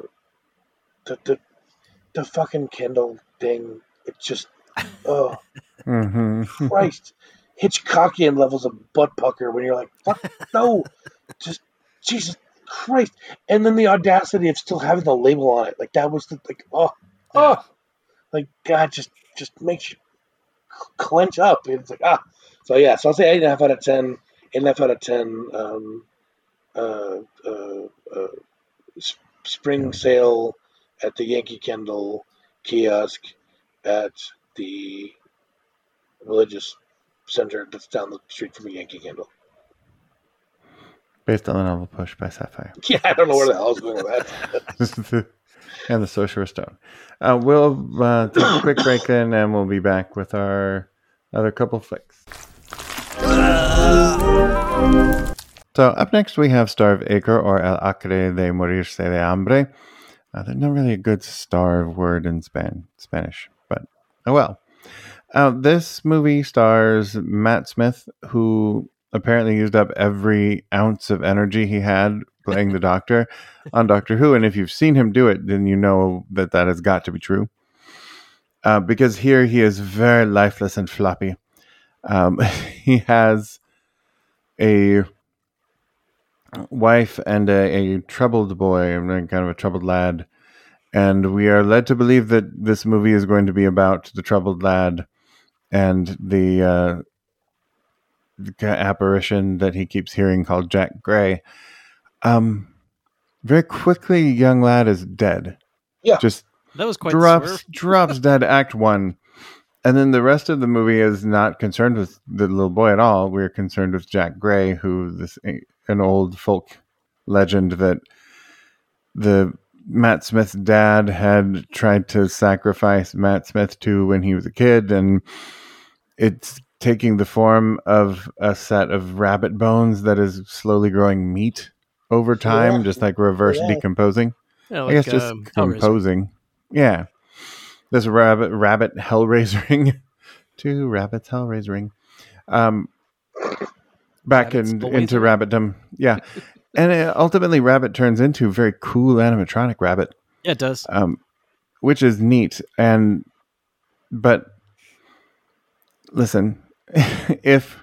C: the fucking Kindle thing. It just oh Christ, Hitchcockian levels of butt pucker when you're like fuck no, just Jesus Christ, and then the audacity of still having the label on it. Like that was the like like God just makes you clench up. It's like So yeah, so I'll say 8.5 out of 10. 8.5 out of 10. Uh, uh, uh, Spring sale at the Yankee Candle kiosk at the religious center that's down the street from the Yankee Candle.
A: Based on the novel Push by Sapphire.
C: Yeah, I don't know where the hell I was going with that.
A: And the Sorcerer's Stone. We'll take a quick break then, and we'll be back with our other couple flicks. So up next we have Starve Acre, or El Acre de Morirse de Hambre. There's not really a good starve word in Spanish, but oh well. This movie stars Matt Smith, who apparently used up every ounce of energy he had playing the Doctor on Doctor Who, and if you've seen him do it, then you know that has got to be true. Because here he is very lifeless and floppy. He has a wife and a troubled boy, kind of a troubled lad, and we are led to believe that this movie is going to be about the troubled lad and the apparition that he keeps hearing called Jack Gray. Very quickly, young lad is dead.
C: Yeah,
A: just
B: that was quite
A: drops dead. Act 1. And then the rest of the movie is not concerned with the little boy at all. We're concerned with Jack Gray, who an old folk legend that the Matt Smith's dad had tried to sacrifice Matt Smith to when he was a kid, and it's taking the form of a set of rabbit bones that is slowly growing meat over time, just like reverse decomposing.
B: Yeah, like,
A: I guess just composing. Yeah. This rabbit hellraisering. 2 rabbits hellraisering. Back into rabbitdom. Yeah. And ultimately Rabbit turns into a very cool animatronic rabbit.
B: Yeah, it does.
A: Which is neat. But listen, if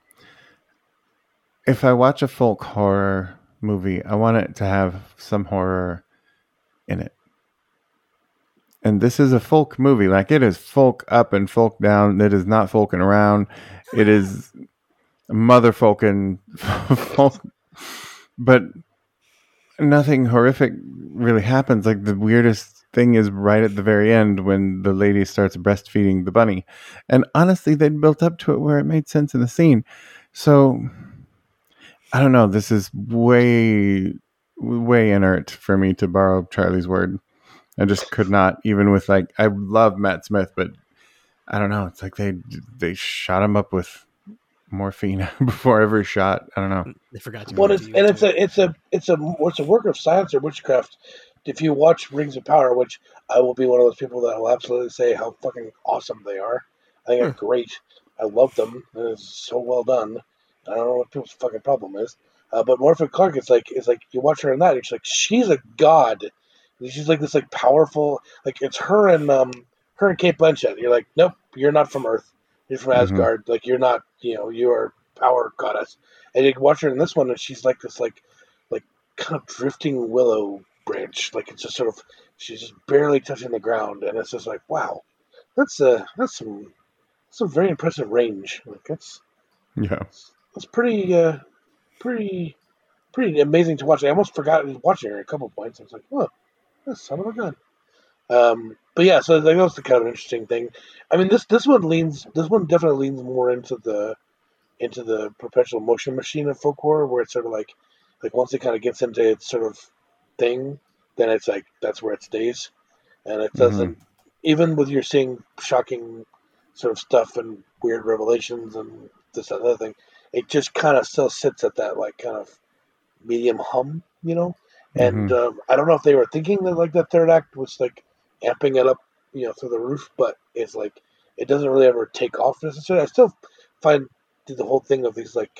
A: I watch a folk horror movie, I want it to have some horror in it. And this is a folk movie. Like, it is folk up and folk down. It is not folking around. It is motherfolking folk. But nothing horrific really happens. Like, the weirdest thing is right at the very end when the lady starts breastfeeding the bunny. And honestly, they built up to it where it made sense in the scene. So, I don't know. This is way, way inert for me, to borrow Charlie's word. I just could not, even with, like, I love Matt Smith, but I don't know. It's like they shot him up with morphine before every shot. I don't know.
B: They forgot to.
C: Well, it's a work of science or witchcraft. If you watch Rings of Power, which I will be one of those people that will absolutely say how fucking awesome they are. I think they're great. I love them. It's so well done. I don't know what people's fucking problem is. But Morphin Clark, it's like you watch her in that, and she's like, she's a god. She's like this like powerful, like it's her and Kate Blanchett. You're like, nope, you're not from Earth. You're from Asgard. Like, you're not, you are power goddess. And you watch her in this one, and she's like this like kind of drifting willow branch. Like, it's just sort of, she's just barely touching the ground, and it's just like, wow, that's some very impressive range. Like, that's pretty amazing to watch. I almost forgot watching her at a couple points. I was like, oh, that son of a gun. But yeah, so that was the kind of interesting thing. I mean, this one definitely leans more into the into the perpetual motion machine of folk horror, where it's sort of like once it kind of gets into its sort of thing, then it's like that's where it stays, and it
A: Hmm.
C: doesn't. Even with you're seeing shocking sort of stuff and weird revelations and this and other thing, it just kind of still sits at that like kind of medium hum, you know. And
A: Hmm.
C: I don't know if they were thinking that like the third act was like amping it up, through the roof, but it's like it doesn't really ever take off necessarily. I still find the whole thing of these like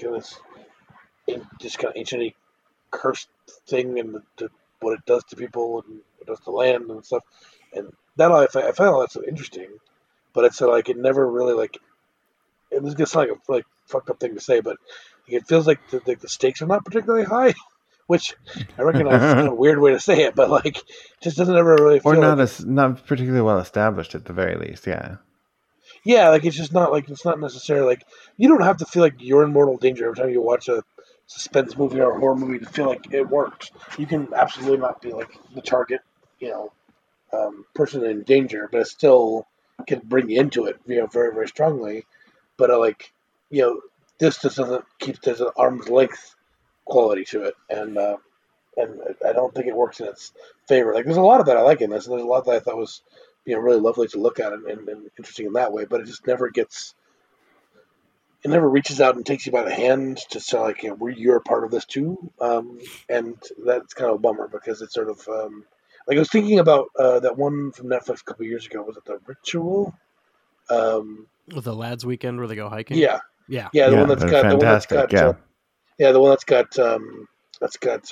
C: just kind of anciently cursed thing and what it does to people and what it does to land and stuff, and that I find all that so interesting. But it's like it never really like. And this gets like a like fucked up thing to say, but it feels like the stakes are not particularly high, which I recognize is kind of a weird way to say it, but like, just doesn't ever really
A: Or
C: feel like it's
A: not particularly well established at the very least. Yeah.
C: yeah, like it's just not like it's not necessarily like you don't have to feel like you're in mortal danger every time you watch a suspense movie or a horror movie to feel like it works. You can absolutely not be like the target, you know, person in danger, but it still can bring you into it, very very strongly. But like, you know, this just doesn't keep there's an arm's length quality to it, and I don't think it works in its favor. Like there's a lot of that I like in this, and there's a lot that I thought was really lovely to look at and interesting in that way. But it just never gets. It never reaches out and takes you by the hand to say like you're a part of this too, and that's kind of a bummer because it's sort of like I was thinking about that one from Netflix a couple of years ago. Was it The Ritual? Um,
B: With the lads weekend where they go hiking.
C: yeah,
B: Yeah.
C: yeah,
A: Yeah, they're fantastic. Yeah.
C: yeah, the one that's got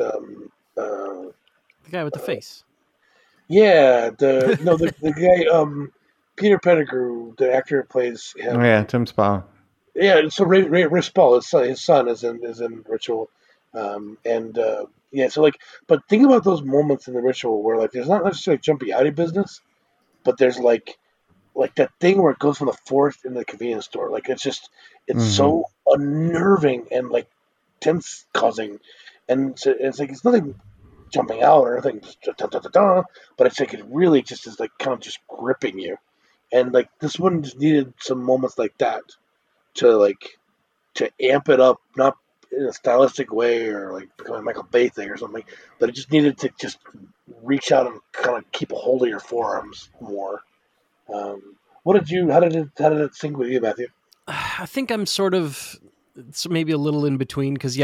B: The guy with the face.
C: yeah, the guy Peter Pettigrew, the actor who plays
A: Oh,
C: him.
A: yeah, Tim Spa.
C: Yeah, so Ray Rispol, his son is in Ritual, and yeah, so like, but think about those moments in the Ritual where like there's not necessarily jumpy outy business, but there's like that thing where it goes from the forest into the convenience store. Like it's
A: Hmm.
C: so unnerving and like tense causing, and it's like it's nothing jumping out or anything, but it's like it really just is like kind of just gripping you, and like this one just needed some moments like that to like to amp it up, not in a stylistic way or like become a Michael Bay thing or something, but it just needed to just reach out and kind of keep a hold of your forearms more. What did you? How did it sync with you, Matthew?
B: I think I'm sort of maybe a little in between because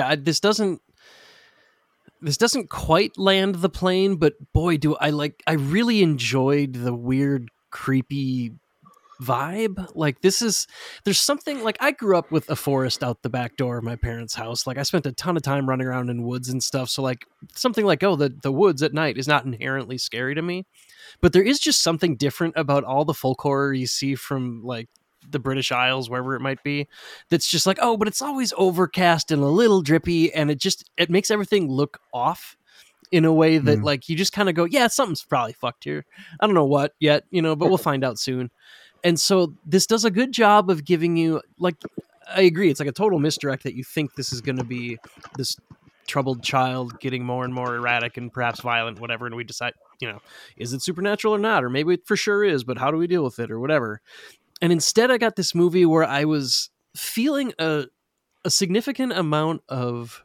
B: this doesn't quite land the plane, but boy, do I really enjoyed the weird, creepy vibe. Like there's something like I grew up with a forest out the back door of my parents' house. Like I spent a ton of time running around in woods and stuff. So like something like, oh, the woods at night is not inherently scary to me. But there is just something different about all the folk horror you see from like the British Isles, wherever it might be, that's just like, oh, but it's always overcast and a little drippy, and it makes everything look off in a way that like you just kind of go, yeah, something's probably fucked here. I don't know what yet, but we'll find out soon. And so this does a good job of giving you like I agree, it's like a total misdirect that you think this is going to be this troubled child getting more and more erratic and perhaps violent, whatever, and we decide, is it supernatural or not? Or maybe it for sure is, but how do we deal with it or whatever? And instead I got this movie where I was feeling a significant amount of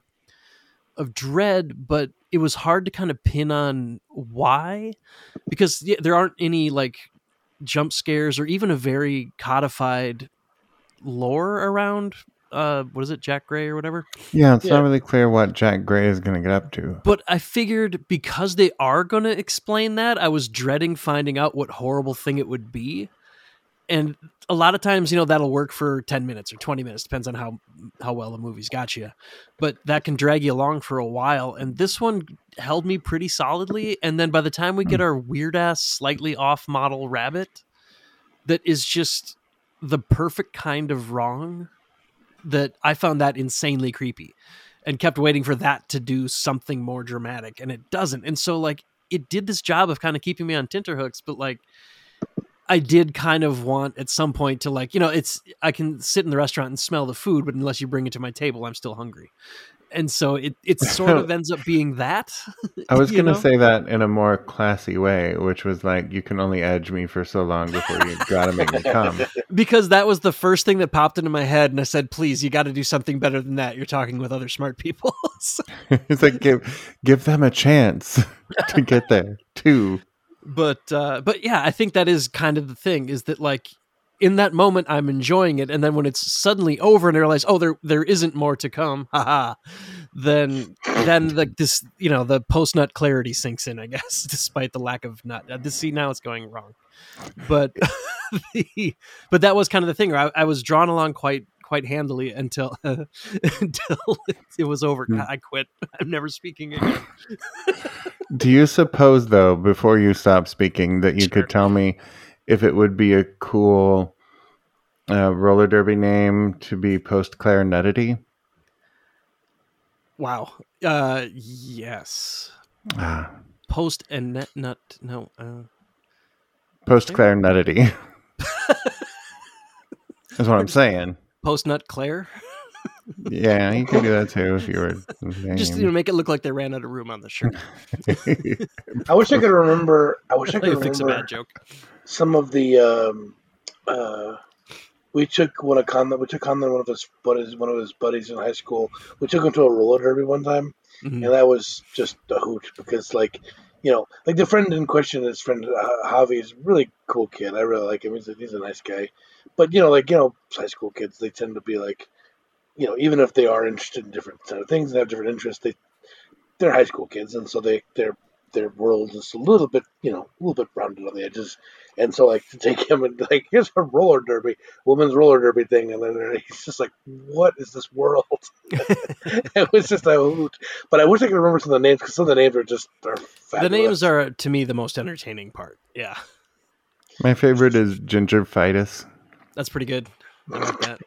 B: dread, but it was hard to kind of pin on why, because there aren't any like jump scares or even a very codified lore around what is it, Jack Gray or whatever.
A: Yeah, it's
C: Yeah,
A: not really clear what Jack Gray is going to get up to.
B: But I figured because they are going to explain that, I was dreading finding out what horrible thing it would be. And a lot of times, that'll work for 10 minutes or 20 minutes, depends on how well the movie's got you. But that can drag you along for a while. And this one held me pretty solidly. And then by the time we get our weird ass, slightly off model rabbit, that is just the perfect kind of wrong, that I found that insanely creepy and kept waiting for that to do something more dramatic. And it doesn't. And so like it did this job of kind of keeping me on tenterhooks, but like, I did kind of want at some point to like, I can sit in the restaurant and smell the food, but unless you bring it to my table, I'm still hungry. And so it sort of ends up being that.
A: I was
B: you
A: going to
B: know?
A: say that in a more classy way, which was like, you can only edge me for so long before you got to make me come.
B: Because that was the first thing that popped into my head, and I said, please, you got to do something better than that. You're talking with other smart people. So-
A: It's like, give them a chance to get there, too.
B: but yeah, I think that is kind of the thing, is that like in that moment I'm enjoying it, and then when it's suddenly over and I realize, oh, there isn't more to come, haha, then like this, the post nut clarity sinks in, I guess, despite the lack of nut. See, now it's going wrong, but but that was kind of the thing. I was drawn along quite handily until until it was over. God, I quit. I'm never speaking again.
A: Do you suppose, though, before you stop speaking, that you
B: Sure.
A: could tell me if it would be a cool roller derby name to be post clarinetity?
B: Wow. Yes.
A: Ah,
B: Post and net nut. No.
A: post clarinetity. That's what I'm saying.
B: Post nut Claire.
A: Yeah, you could do that too if you were
B: Just make it look like they ran out of room on the shirt.
C: I wish I could remember. I wish I could
B: Fix a
C: remember
B: bad joke.
C: some of the. We took one of Conlon. We took Conlon, one of his buddies in high school. We took him to a roller derby one time,
B: Mhm.
C: and that was just a hoot because, like the friend in question, his friend Javi, is a really cool kid. I really like him. He's a nice guy, but high school kids, they tend to be like, even if they are interested in different things and have different interests, they're high school kids, and so their world is a little bit rounded on the edges. And so, like, to take him and like, here's a roller derby, women's roller derby thing, and then he's just like, what is this world? It was just a hoot. But I wish I could remember some of the names, because some of the names are fabulous.
B: The names are, to me, the most entertaining part. Yeah,
A: My favorite is gingivitis.
B: that's pretty good. I like that.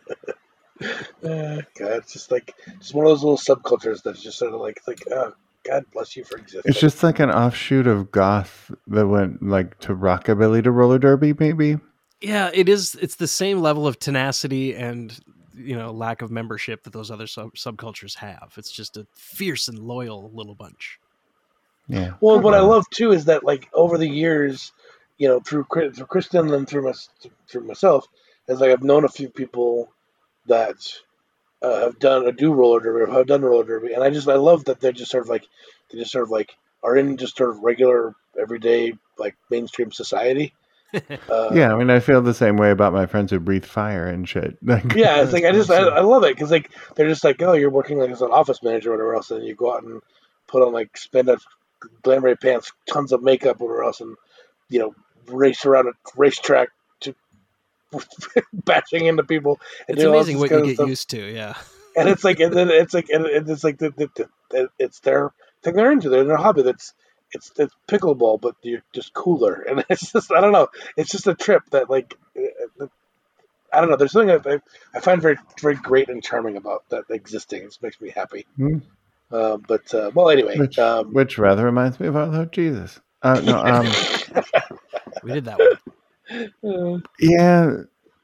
C: God, it's just one of those little subcultures that's just sort of like, oh, God bless you for existing.
A: It's just like an offshoot of goth that went like to rockabilly to roller derby, maybe.
B: Yeah, it is. It's the same level of tenacity and lack of membership that those other subcultures have. It's just a fierce and loyal little bunch.
A: Yeah.
C: Well, what I love too is that, like, over the years, through Kristen and through myself, is like I've known a few people that have done roller derby, or have done roller derby, and I love that they just sort of like are in just sort of regular everyday, like, mainstream society.
A: Yeah, I mean, I feel the same way about my friends who breathe fire and shit.
C: Yeah, it's like I love it, because like they're just like, oh, you're working like as an office manager or whatever else, and you go out and put on, like, spandex glamoury pants, tons of makeup or whatever else, and race around a racetrack to bashing into people. And
B: it's amazing what you get used to. Yeah,
C: and it's like, and then it's like, it's like it's their thing they're into. Their hobby. It's pickleball, but you're just cooler, and it's just, I don't know. It's just a trip that, like, I don't know. There's something I find very, very great and charming about that existing. It makes me happy. But well, anyway,
A: which rather reminds me of our Lord Jesus. No,
B: we did that one.
A: Yeah,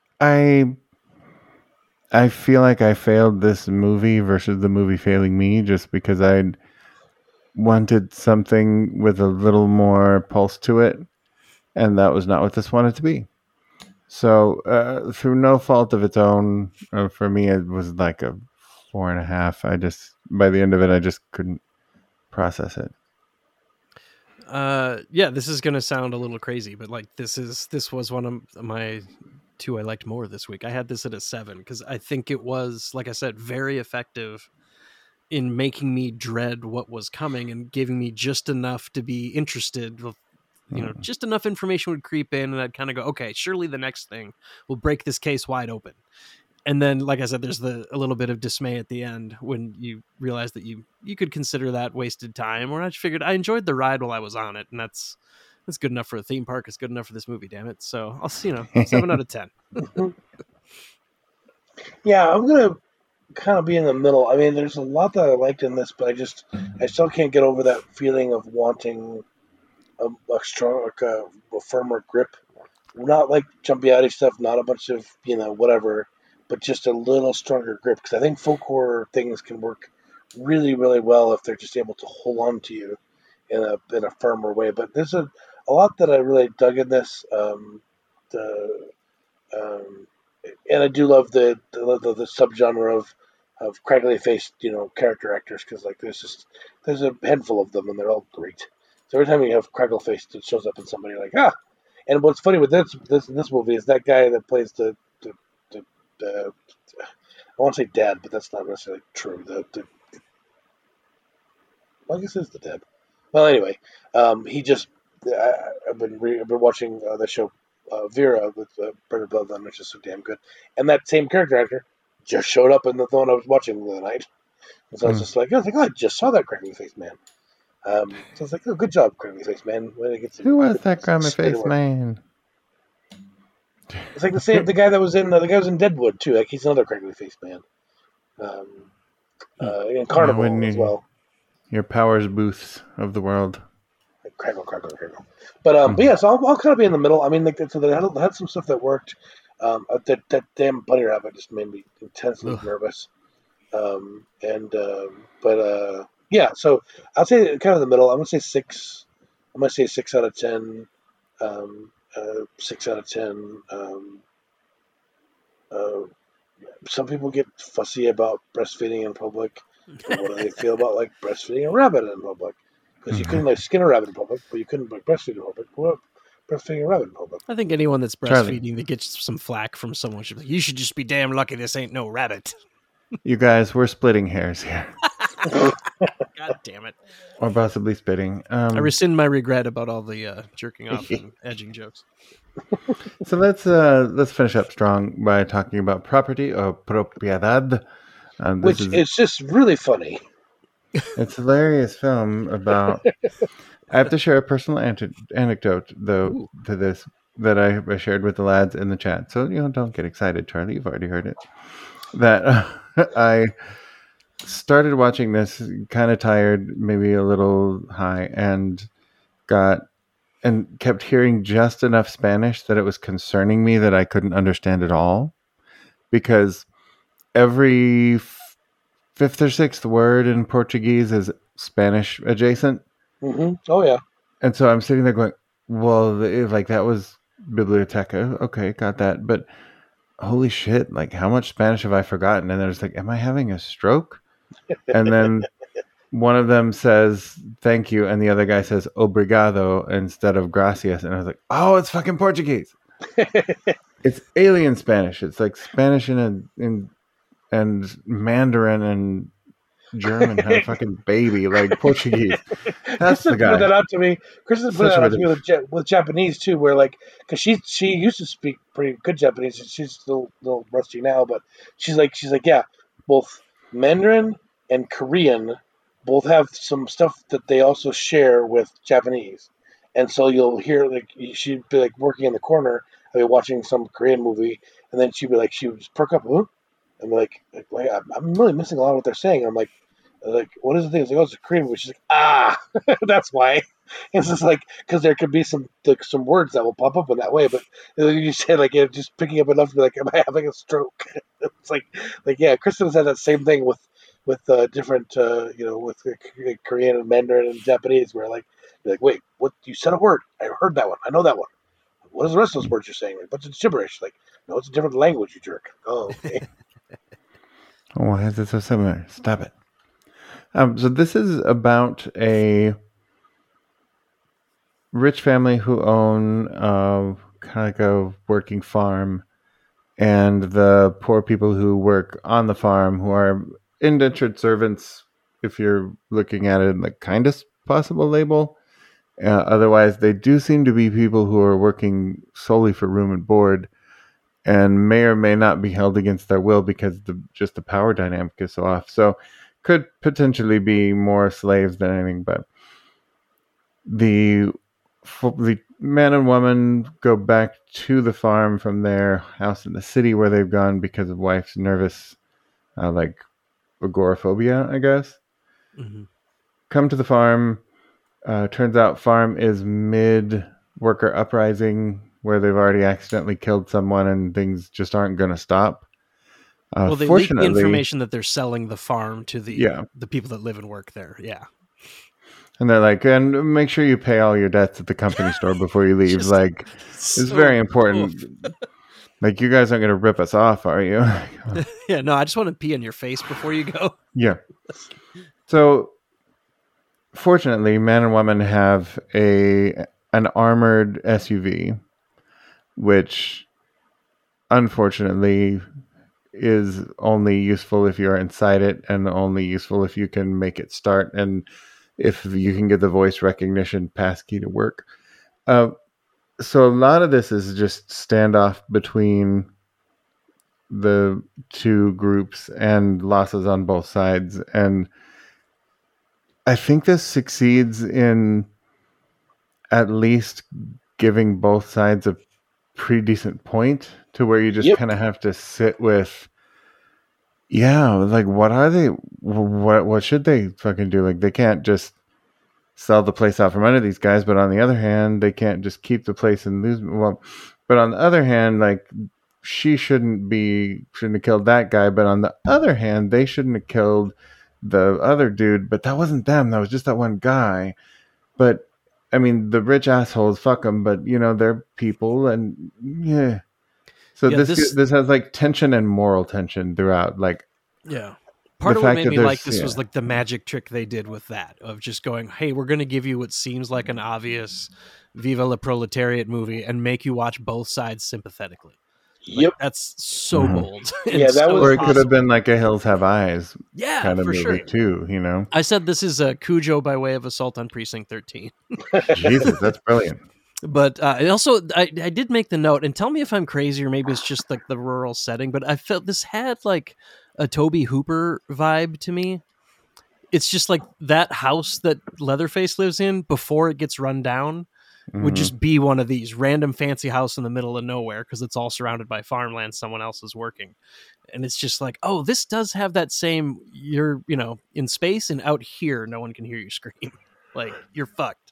A: I feel like I failed this movie versus the movie failing me, just because I wanted something with a little more pulse to it, and that was not what this wanted to be. So, through no fault of its own, for me, it was like a 4.5. By the end of it, I just couldn't process it.
B: Yeah, this is gonna sound a little crazy, but like this was one of my two I liked more this week. I had this at a 7 because I think it was, like I said, very effective in making me dread what was coming and giving me just enough to be interested. Just enough information would creep in, and I'd kind of go, okay, surely the next thing will break this case wide open. And then, like I said, there's a little bit of dismay at the end when you realize that you could consider that wasted time. Or I just figured I enjoyed the ride while I was on it, and that's good enough for a theme park. It's good enough for this movie, damn it. So I'll 7 out of 10.
C: Yeah, I'm gonna kind of be in the middle. I mean, there's a lot that I liked in this, but I still can't get over that feeling of wanting a strong, like a firmer grip. Not like jumpy outy stuff, not a bunch of whatever, but just a little stronger grip. Because I think folk horror things can work really, really well if they're just able to hold on to you in a firmer way. But there's a lot that I really dug in this. The and I do love the subgenre of crackly faced character actors, because like there's a handful of them and they're all great. So every time you have crackle faced, it shows up in somebody like ah. And what's funny with this movie is that guy that plays the I want to say dad, but that's not necessarily true. Well, I guess it's the dad. Well, anyway, he just I've been watching the show Vera with Brendan Bloodline, which is so damn good, and that same character actor just showed up in the one I was watching the other night. And so I was just like, oh, I just saw that crackly faced man. So I was like, oh, good job, crackly faced man.
A: Who was that crackly faced man?
C: It's like the guy that was in Deadwood too. Like he's another crackly faced man. In Carnival as well.
A: Your Powers Booths of the world.
C: Like crackle. But yeah, so I'll kind of be in the middle. I mean, like so they had some stuff that worked. That damn bunny rabbit just made me intensely nervous. Yeah, so I'll say kind of the middle. I'm gonna say 6. I'm gonna say 6 out of 10. 6 out of 10. Some people get fussy about breastfeeding in public. What do they feel about like breastfeeding a rabbit in public? Because you couldn't like skin a rabbit in public, but you couldn't like breastfeed in public. What breastfeeding a rabbit in public?
B: I think anyone that's breastfeeding that gets some flack from someone should be like, you should just be damn lucky this ain't no rabbit.
A: You guys, we're splitting hairs here.
B: God damn it.
A: Or possibly spitting.
B: I rescind my regret about all the jerking off and edging jokes.
A: So let's finish up strong by talking about Property or Propiedad.
C: Which is just really funny.
A: It's a hilarious film about... I have to share a personal anecdote, though, to this that I shared with the lads in the chat. So, don't get excited, Charlie. You've already heard it. That I started watching this kind of tired, maybe a little high, and kept hearing just enough Spanish that it was concerning me that I couldn't understand it all, because every fifth or sixth word in Portuguese is Spanish adjacent.
C: Mm-hmm. Oh yeah.
A: And so I'm sitting there going, well, like that was Biblioteca. Okay, got that. But holy shit, like how much Spanish have I forgotten? And then it's like, am I having a stroke? And then one of them says thank you, and the other guy says obrigado instead of gracias. And I was like, oh, it's fucking Portuguese. It's alien Spanish. It's like Spanish and Mandarin and German had a fucking baby, like Portuguese. That's the guy.
C: Put that out to me. Kristen put that out to me with Japanese too, where like, because she used to speak pretty good Japanese. She's still a little rusty now, but she's like, yeah, both Mandarin and Korean both have some stuff that they also share with Japanese, and so you'll hear like she'd be like working in the corner, I'd be watching some Korean movie, and then she would just perk up, huh? I'm like, I'm really missing a lot of what they're saying. I'm like, what is the thing? It's like, oh, it's a Korean movie. She's like, that's why. It's just like, because there could be some words that will pop up in that way. But you said, like, just picking up enough to be like, am I having a stroke? It's like, yeah, Kristen had that same thing with different, with Korean and Mandarin and Japanese, where like, you're like, wait, what? You said a word. I heard that one. I know that one. What is the rest of those words you're saying? Like, what's it gibberish? Like, no, it's a different language, you jerk. Oh, okay.
A: Oh, why is it so similar? Stop it. So this is about a rich family who own kind of like a working farm, and the poor people who work on the farm, who are indentured servants, if you're looking at it in the kindest possible label. Otherwise, they do seem to be people who are working solely for room and board, and may or may not be held against their will because just the power dynamic is so off. So could potentially be more slaves than anything. But the man and woman go back to the farm from their house in the city where they've gone because of wife's nervous, like agoraphobia, I guess. Mm-hmm. Come to the farm. Turns out farm is mid-worker uprising, where they've already accidentally killed someone and things just aren't going to stop.
B: Well, they leak the
A: Fortunately,
B: information that they're selling the farm to the
A: Yeah.
B: the people that live and work there. Yeah.
A: and they're like, and make sure you pay all your debts at the company store before you leave.
B: Just
A: Like, it's
B: so
A: very important. Like, you guys aren't going to rip us off, are you?
B: Yeah, no, I just want to pee in your face before you go.
A: Yeah. So, fortunately, man and woman have an armored SUV, which unfortunately is only useful if you're inside it, and only useful if you can make it start, and if you can get the voice recognition passkey to work. So a lot of this is just standoff between the two groups and losses on both sides, and I think this succeeds in at least giving both sides a pretty decent point to where you just
C: Yep.
A: kind of have to sit with, yeah, like, what are they, what should they fucking do? Like, they can't just sell the place out from under these guys, but on the other hand, they can't just keep the place and lose. Well, but on the other hand, like, she shouldn't have killed that guy, but on the other hand, they shouldn't have killed the other dude, but that wasn't them, that was just that one guy. But I mean, the rich assholes, fuck them, but they're people, and yeah. So
B: Yeah,
A: this has like tension and moral tension throughout. Like,
B: yeah. Part
A: the
B: of what
A: fact
B: made
A: that
B: me like
A: there's-
B: this was like the magic trick they did with that of just going, hey, we're going to give you what seems like an obvious Viva la Proletariat movie and make you watch both sides sympathetically. Like,
C: Yep.
B: that's so
A: Mhm.
B: bold. and
C: Yeah, that
B: so
C: was-
A: or it could have
B: possible.
A: been like a Hills Have Eyes
B: Yeah,
A: kind of
B: for
A: movie
B: sure.
A: too.
B: I said this is a Cujo by way of Assault on Precinct 13.
A: Jesus, that's brilliant.
B: But I also I did make the note, and tell me if I'm crazy or maybe it's just like the rural setting, but I felt this had like a Toby Hooper vibe to me. It's just like that house that Leatherface lives in before it gets run down would
A: Mhm.
B: just be one of these random fancy house in the middle of nowhere because it's all surrounded by farmland someone else is working. And it's just like, oh, this does have that same, you're, in space and out here, no one can hear you scream. Like, you're fucked.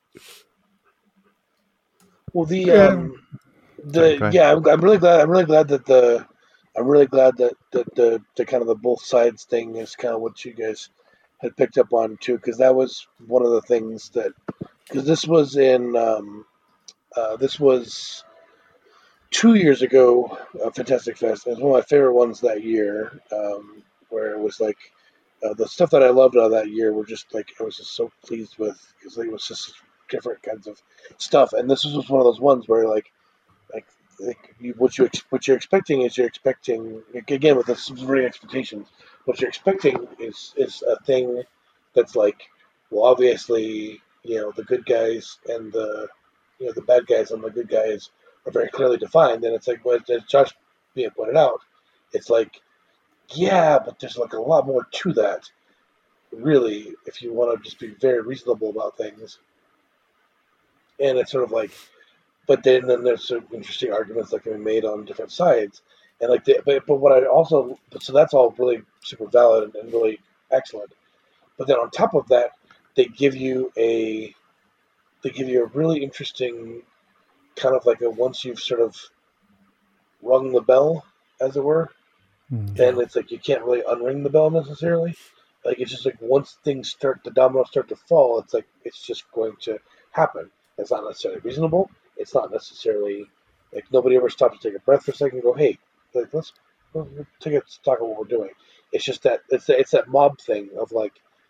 C: Well, the
A: Yeah. Sorry, go ahead.
C: yeah, I'm really glad. I'm really glad that the kind of the both sides thing is kind of what you guys had picked up on too, because that was one of the things that, because this was in this was 2 years ago, Fantastic Fest. It was one of my favorite ones that year, where it was like the stuff that I loved out of that year were just like I was just so pleased with, because it was just different kinds of stuff, and this was one of those ones where like what you're expecting is you're expecting, again with the subverting expectations. What you're expecting is a thing that's like, well, obviously, the good guys and the bad guys and the good guys are very clearly defined, and it's like, well, as Josh pointed out, it's like, yeah, but there's like a lot more to that, really, if you want to just be very reasonable about things. And it's sort of like, but then there's some interesting arguments that can be made on different sides, and like but what I also, so that's all really super valid and really excellent. But then on top of that, they give you a really interesting kind of like a, once you've sort of rung the bell, as it were, then it's like you can't really unring the bell necessarily. Like, it's just like once the dominoes start to fall, it's like it's just going to happen. It's not necessarily reasonable. It's not necessarily like, nobody ever stops to take a breath for a second and go, hey, like let's take a stock of what we're doing. It's just that it's that mob thing of like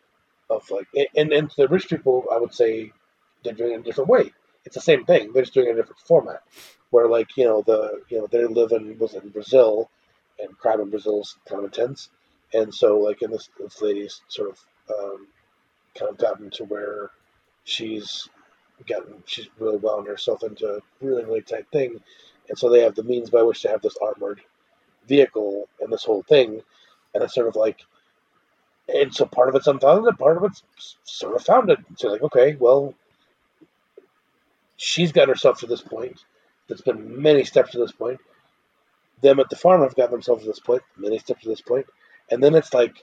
C: and to the rich people, I would say they're doing it in a different way. It's the same thing. They're just doing it in a different format. Where like they live in Brazil, and crime in Brazil is kind of intense, and so like in this lady's sort of kind of gotten to where she's really wound herself into a really really tight thing, and so they have the means by which to have this armored vehicle and this whole thing, and it's sort of like, and so part of it's unfounded, and part of it's sort of founded. So like, okay, well, she's got herself to this point. There's been many steps to this point. Them at the farm have got themselves to this point, many steps to this point, and then it's like,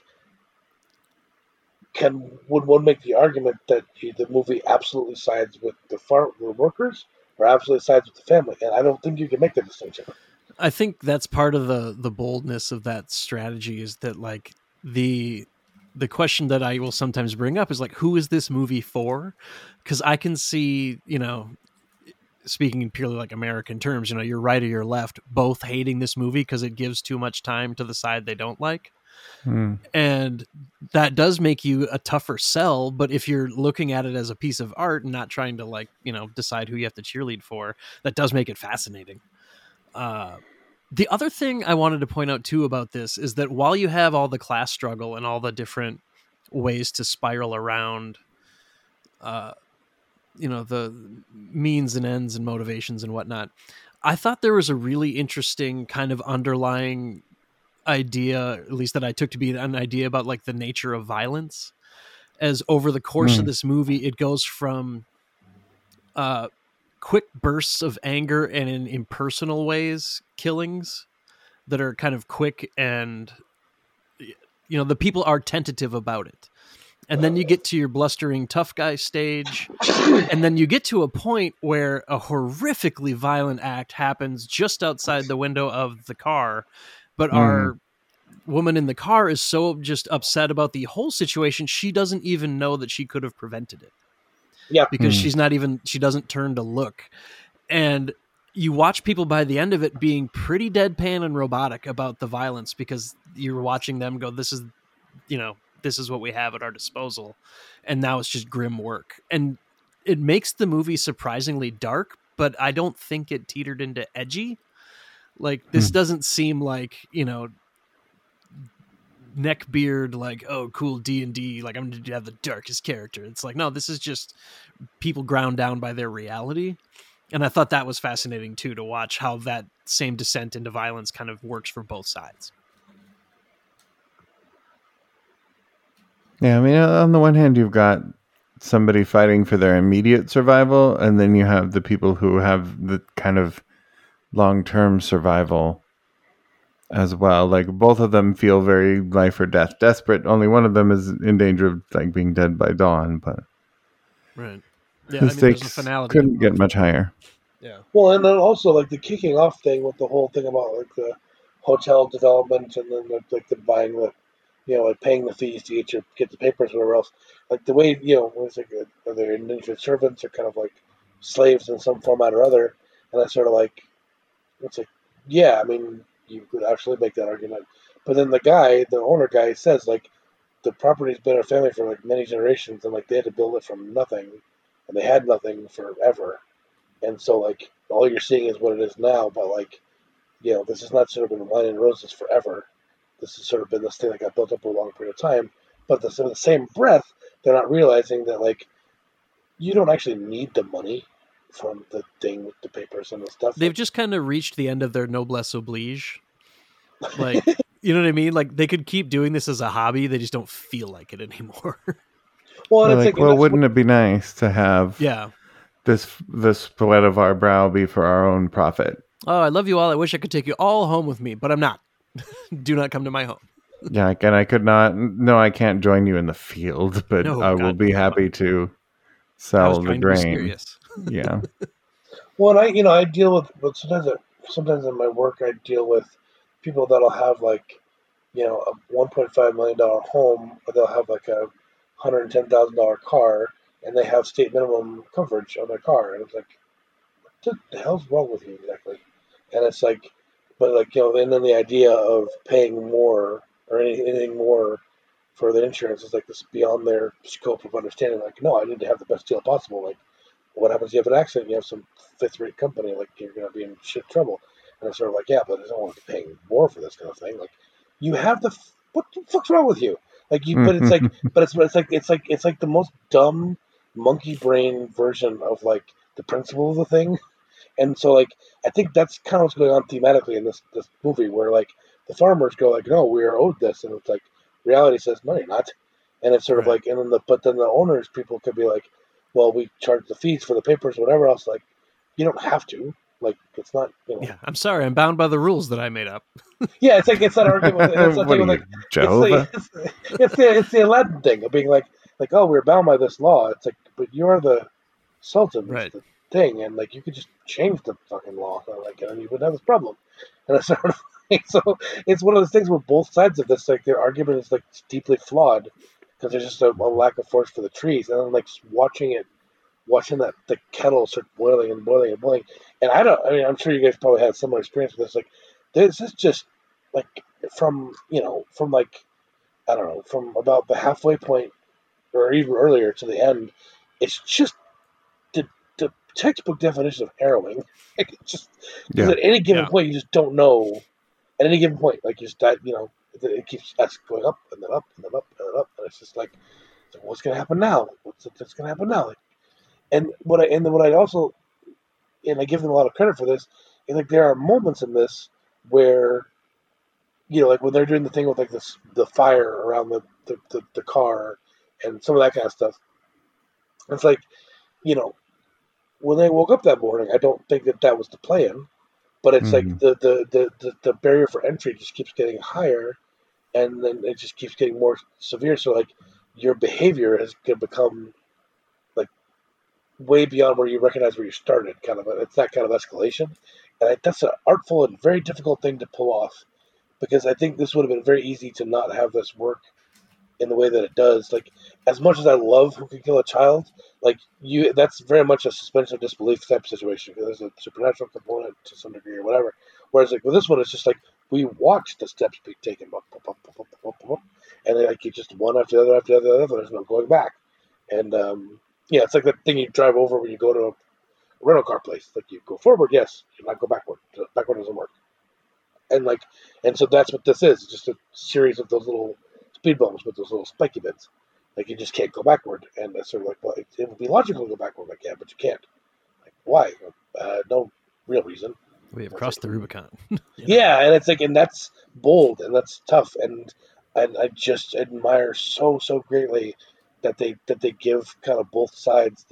C: would one make the argument that the movie absolutely sides with the workers, or absolutely sides with the family? And I don't think you can make that distinction.
B: I think that's part of the boldness of that strategy is that like the question that I will sometimes bring up is like, who is this movie for? Because I can see, speaking in purely like American terms, you're right or you're left, both hating this movie because it gives too much time to the side they don't like. And that does make you a tougher sell. But if you're looking at it as a piece of art and not trying to like, decide who you have to cheerlead for, that does make it fascinating. The other thing I wanted to point out too about this is that while you have all the class struggle and all the different ways to spiral around, the means and ends and motivations and whatnot, I thought there was a really interesting kind of underlying idea, at least that I took to be an idea about like the nature of violence. As over the course of this movie, it goes from quick bursts of anger and in impersonal ways, killings that are kind of quick and, the people are tentative about it. And then you get to your blustering tough guy stage. And then you get to a point where a horrifically violent act happens just outside the window of the car. But our woman in the car is so just upset about the whole situation, she doesn't even know that she could have prevented it.
C: Yeah.
B: Because she doesn't turn to look. And you watch people by the end of it being pretty deadpan and robotic about the violence because you're watching them go, this is what we have at our disposal. And now it's just grim work. And it makes the movie surprisingly dark, but I don't think it teetered into edgy. Like this doesn't seem like, neckbeard, like, oh, cool D&D, like I'm going to have the darkest character. It's like, no, this is just people ground down by their reality. And I thought that was fascinating too, to watch how that same descent into violence kind of works for both sides.
A: Yeah, I mean, on the one hand, you've got somebody fighting for their immediate survival, and then you have the people who have the kind of long-term survival as well. Like both of them feel very life or death desperate. Only one of them is in danger of like being dead by dawn, but
B: right. Yeah,
A: the
B: I mean, there's a
A: stakes
B: finality
A: couldn't get much higher.
B: Yeah.
C: Well, and then also like the kicking off thing with the whole thing about like the hotel development and then like the buying the, like paying the fees to get the papers or whatever else. Like the way it's like are they indentured servants or kind of like slaves in some format or other, and that's sort of like it's like yeah, I mean you could actually make that argument, but then the owner guy says like the property's been a family for like many generations and like they had to build it from nothing, and they had nothing forever. And so, like, all you're seeing is what it is now, but, like, this has not sort of been wine and roses forever. This has sort of been this thing that got built up over a long period of time. But in the same breath, they're not realizing that, like, you don't actually need the money from the thing with the papers and the stuff.
B: They've just kind of reached the end of their noblesse oblige. Like, you know what I mean? Like, they could keep doing this as a hobby. They just don't feel like it anymore.
C: Well, and
A: like, well, wouldn't it be nice to have this sweat of our brow be for our own profit?
B: Oh, I love you all. I wish I could take you all home with me, but I'm not. Do not come to my home.
A: Yeah, and I could not. No, I can't join you in the field, but I will be happy to sell the grain. Yeah.
C: Well, and I deal with, but sometimes in my work I deal with people that'll have like, a $1.5 million home, or they'll have like a $110,000 car, and they have state minimum coverage on their car, and it's like, what the hell's wrong with you exactly? And it's like, but like and then the idea of paying more or anything more for the insurance is like this beyond their scope of understanding. Like, no, I need to have the best deal possible. Like, what happens if you have an accident? You have some fifth-rate company, like you're going to be in shit trouble. And it's sort of like, yeah, but I don't want to be paying more for this kind of thing. Like, you have what the fuck's wrong with you? Like but it's like, it's like the most dumb monkey brain version of like the principle of the thing. And so like, I think that's kind of what's going on thematically in this movie, where like the farmers go like, no, we are owed this, and it's like reality says, no, you're not. And it's sort of like, and then the owners people could be like, well, we charge the fees for the papers, whatever else. Like, you don't have to. Like, it's not.
B: Yeah, I'm sorry, I'm bound by the rules that I made up.
C: Yeah, it's like it's that argument. It's that thing with, like
A: Jehovah?
C: It's the Aladdin thing of being like, oh, we're bound by this law. It's like, but you're the Sultan,
B: right?
C: The thing, and like you could just change the fucking law, like, and you wouldn't have this problem. And it's sort of so it's one of those things where both sides of this, like their argument is like deeply flawed because there's just a lack of force for the trees, and then like watching that the kettle start boiling and boiling and boiling. And I mean, I'm sure you guys probably had similar experience with this. Like, this is just like from like I don't know, from about the halfway point or even earlier to the end. It's just the textbook definition of harrowing. Like, it's just because
A: Yeah.
C: at any given
B: Yeah.
C: point you just don't know. At any given point, like you just it keeps going up and then up and then up and then up, and it's just like, so what's gonna happen now? What's gonna happen now? Like, and what I also and I give them a lot of credit for this is like there are moments in this where like when they're doing the thing with like the fire around the car and some of that kind of stuff. It's like you know when they woke up that morning, I don't think that was the plan, but it's like
A: Hmm.
C: the barrier for entry just keeps getting higher, and then it just keeps getting more severe. So like your behavior has become like way beyond where you recognize where you started. Kind of, it's that kind of escalation, and that's an artful and very difficult thing to pull off because I think this would have been very easy to not have this work in the way that it does. Like, as much as I love Who Could Kill a Child, like that's very much a suspension of disbelief type situation because there's a supernatural component to some degree or whatever. Whereas like with this one, it's just like we watch the steps be taken, and then like you just one after the other after the other. There's no going back, and yeah, it's like that thing you drive over when you go to a rental car place. Like you go forward, yes, you not go backward. Backward doesn't work, and like, and so that's what this is. It's just a series of those little speed bumps with those little spiky bits. Like you just can't go backward, and it's sort of like, well, it would be logical to go backward, like yeah, but you can't. Like why? No real reason.
B: We have
C: It's
B: crossed
C: like,
B: the Rubicon.
C: yeah, and it's like, and that's bold and that's tough, and I just admire so greatly that they give kind of both sides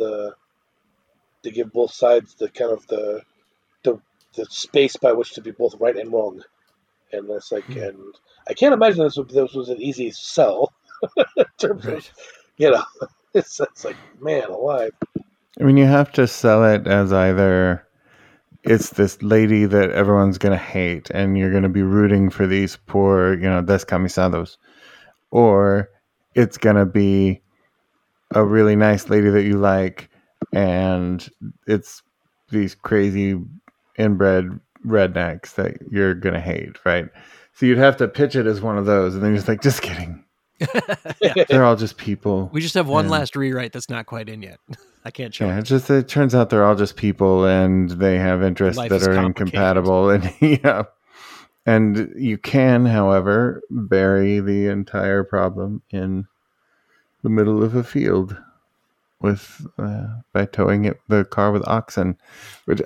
C: the kind of the the space by which to be both right and wrong. And it's like,
B: Hmm.
C: and I can't imagine this was an easy sell in terms of,
B: Right.
C: you know, it's like, man alive.
A: I mean, you have to sell it as either it's this lady that everyone's going to hate and you're going to be rooting for these poor, descamisados, or it's going to be a really nice lady that you like and it's these crazy inbred rednecks that you're going to hate, right? So you'd have to pitch it as one of those and then you're just like, just kidding.
B: Yeah.
A: They're all just people.
B: We just have one
A: and
B: last rewrite that's not quite in yet. I can't show
A: Yeah,
B: it.
A: it turns out they're all just people and they have interests
B: Life
A: that
B: is
A: are
B: complicated.
A: incompatible. And yeah. And you can, however, bury the entire problem in the middle of a field with by towing the car with oxen. Which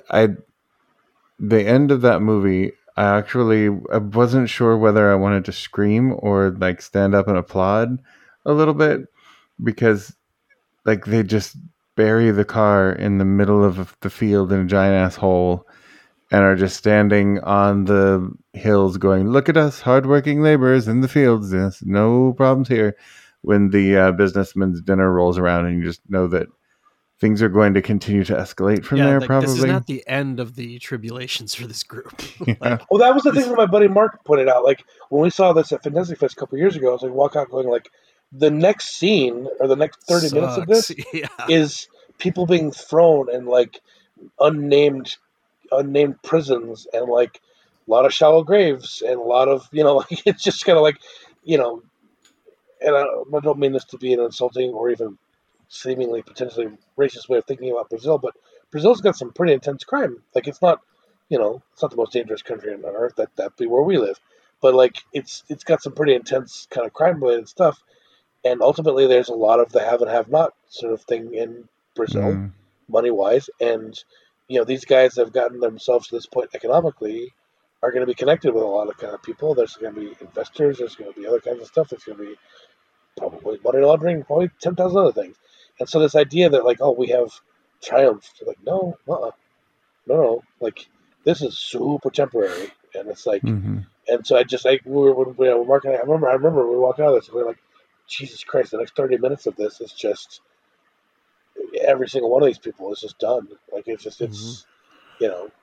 A: the end of that movie, I wasn't sure whether I wanted to scream or like stand up and applaud a little bit because like they just bury the car in the middle of the field in a giant ass hole and are just standing on the hills going, look at us, hardworking laborers in the fields. Yes, no problems here. When the businessman's dinner rolls around and you just know that things are going to continue to escalate from
B: Yeah,
A: there,
B: like this is
A: probably.
B: not the end of the tribulations for this group.
A: Yeah.
B: Like,
C: Well, that was the thing that my buddy Mark pointed out. Like when we saw this at Fantastic Fest a couple years ago, I was like, walk out going like, the next scene or the next 30 minutes of
B: sucks.
C: this
B: Yeah.
C: is people being thrown in like unnamed prisons and like a lot of shallow graves and a lot of like it's just kind of like you know and I don't mean this to be an insulting or even seemingly potentially racist way of thinking about Brazil, but Brazil's got some pretty intense crime. Like it's not it's not the most dangerous country on earth. That be where we live, but like it's got some pretty intense kind of crime related stuff. And ultimately, there's a lot of the have and have not sort of thing in Brazil,
A: Mm.
C: money wise. And these guys have gotten themselves to this point economically are going to be connected with a lot of kind of people. There's going to be investors. There's going to be other kinds of stuff. There's going to be probably money laundering, probably 10,000 other things. And so this idea that like, oh, we have triumphed, like, no, no, like this is super temporary. And it's like,
A: Hmm.
C: and so I just like we were marking. I remember we walked out of this. And we were like, Jesus Christ! The next 30 minutes of this is just every single one of these people is just done. Like it's just
B: Mm-hmm.
C: you know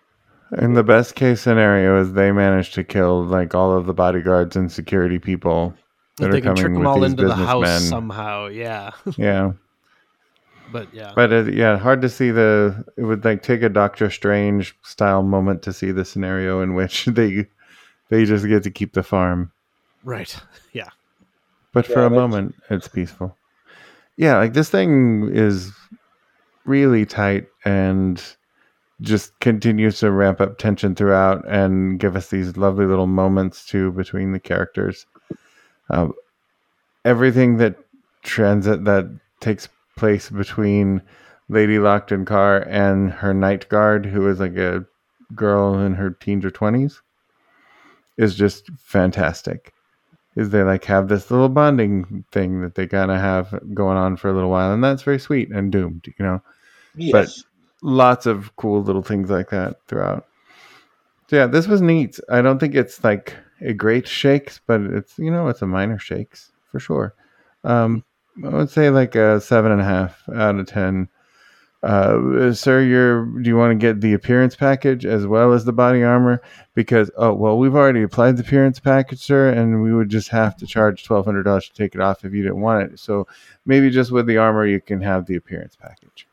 A: And the best case scenario is they manage to kill like all of the bodyguards and security people that
B: If
A: are
B: they can trick
A: coming
B: them
A: with
B: all
A: these
B: into the house
A: businessmen.
B: somehow, yeah.
A: Yeah.
B: But yeah.
A: But hard to see it would like take a Doctor Strange style moment to see the scenario in which they just get to keep the farm.
B: Right. Yeah.
A: But for a moment, it's peaceful. Yeah, like this thing is really tight and just continues to ramp up tension throughout and give us these lovely little moments too between the characters. Everything that takes place between Lady Lockton Carr and her night guard, who is like a girl in her teens or 20s, is just fantastic. Is they like have this little bonding thing that they kind of have going on for a little while, and that's very sweet and doomed,
C: Yes.
A: But lots of cool little things like that throughout. So yeah, this was neat. I don't think it's like a great shakes, but it's it's a minor shakes for sure. I would say like a 7.5 out of 10. Sir, do you want to get the appearance package as well as the body armor? Because we've already applied the appearance package, sir, and we would just have to charge $1,200 to take it off if you didn't want it. So maybe just with the armor, you can have the appearance package.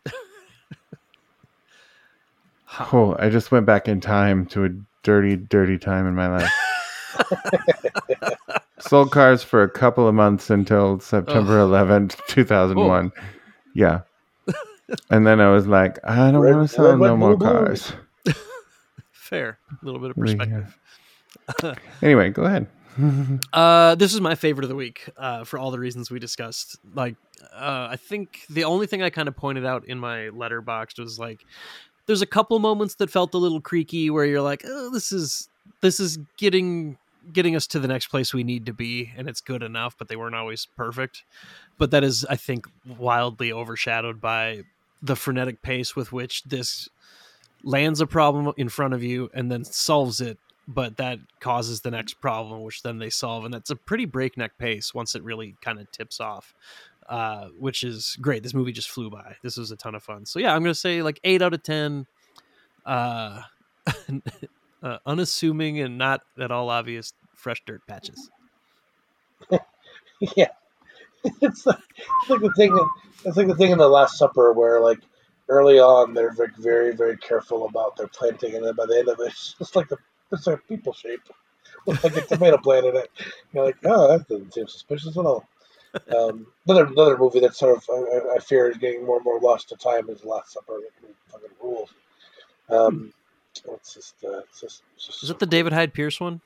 A: Oh, I just went back in time to a dirty, dirty time in my life. Sold cars for a couple of months until September 11th, 2001. Oh. Yeah. And then I was like, I don't want to sell no more cars.
B: Fair. A little bit of perspective.
A: Anyway, go ahead.
B: This is my favorite of the week for all the reasons we discussed. Like, I think the only thing I kind of pointed out in my letterbox was like, there's a couple moments that felt a little creaky where you're like, oh, this is getting us to the next place we need to be, and it's good enough, but they weren't always perfect. But that is, I think, wildly overshadowed by the frenetic pace with which this lands a problem in front of you and then solves it, but that causes the next problem, which then they solve. And that's a pretty breakneck pace once it really kind of tips off, which is great. This movie just flew by. This was a ton of fun. So yeah, I'm going to say like 8 out of 10. Unassuming and not at all obvious fresh dirt patches.
C: Yeah. It's like the thing. It's like the thing in The Last Supper where, like, early on they're like very, very careful about their planting, and then by the end of it, it's like a people shape with like a tomato plant in it. You're like, oh, that doesn't seem suspicious at all. Another movie that sort of I fear is getting more and more lost to time is The Last Supper. It fucking rules. It's just
B: is it the David Hyde Pierce one?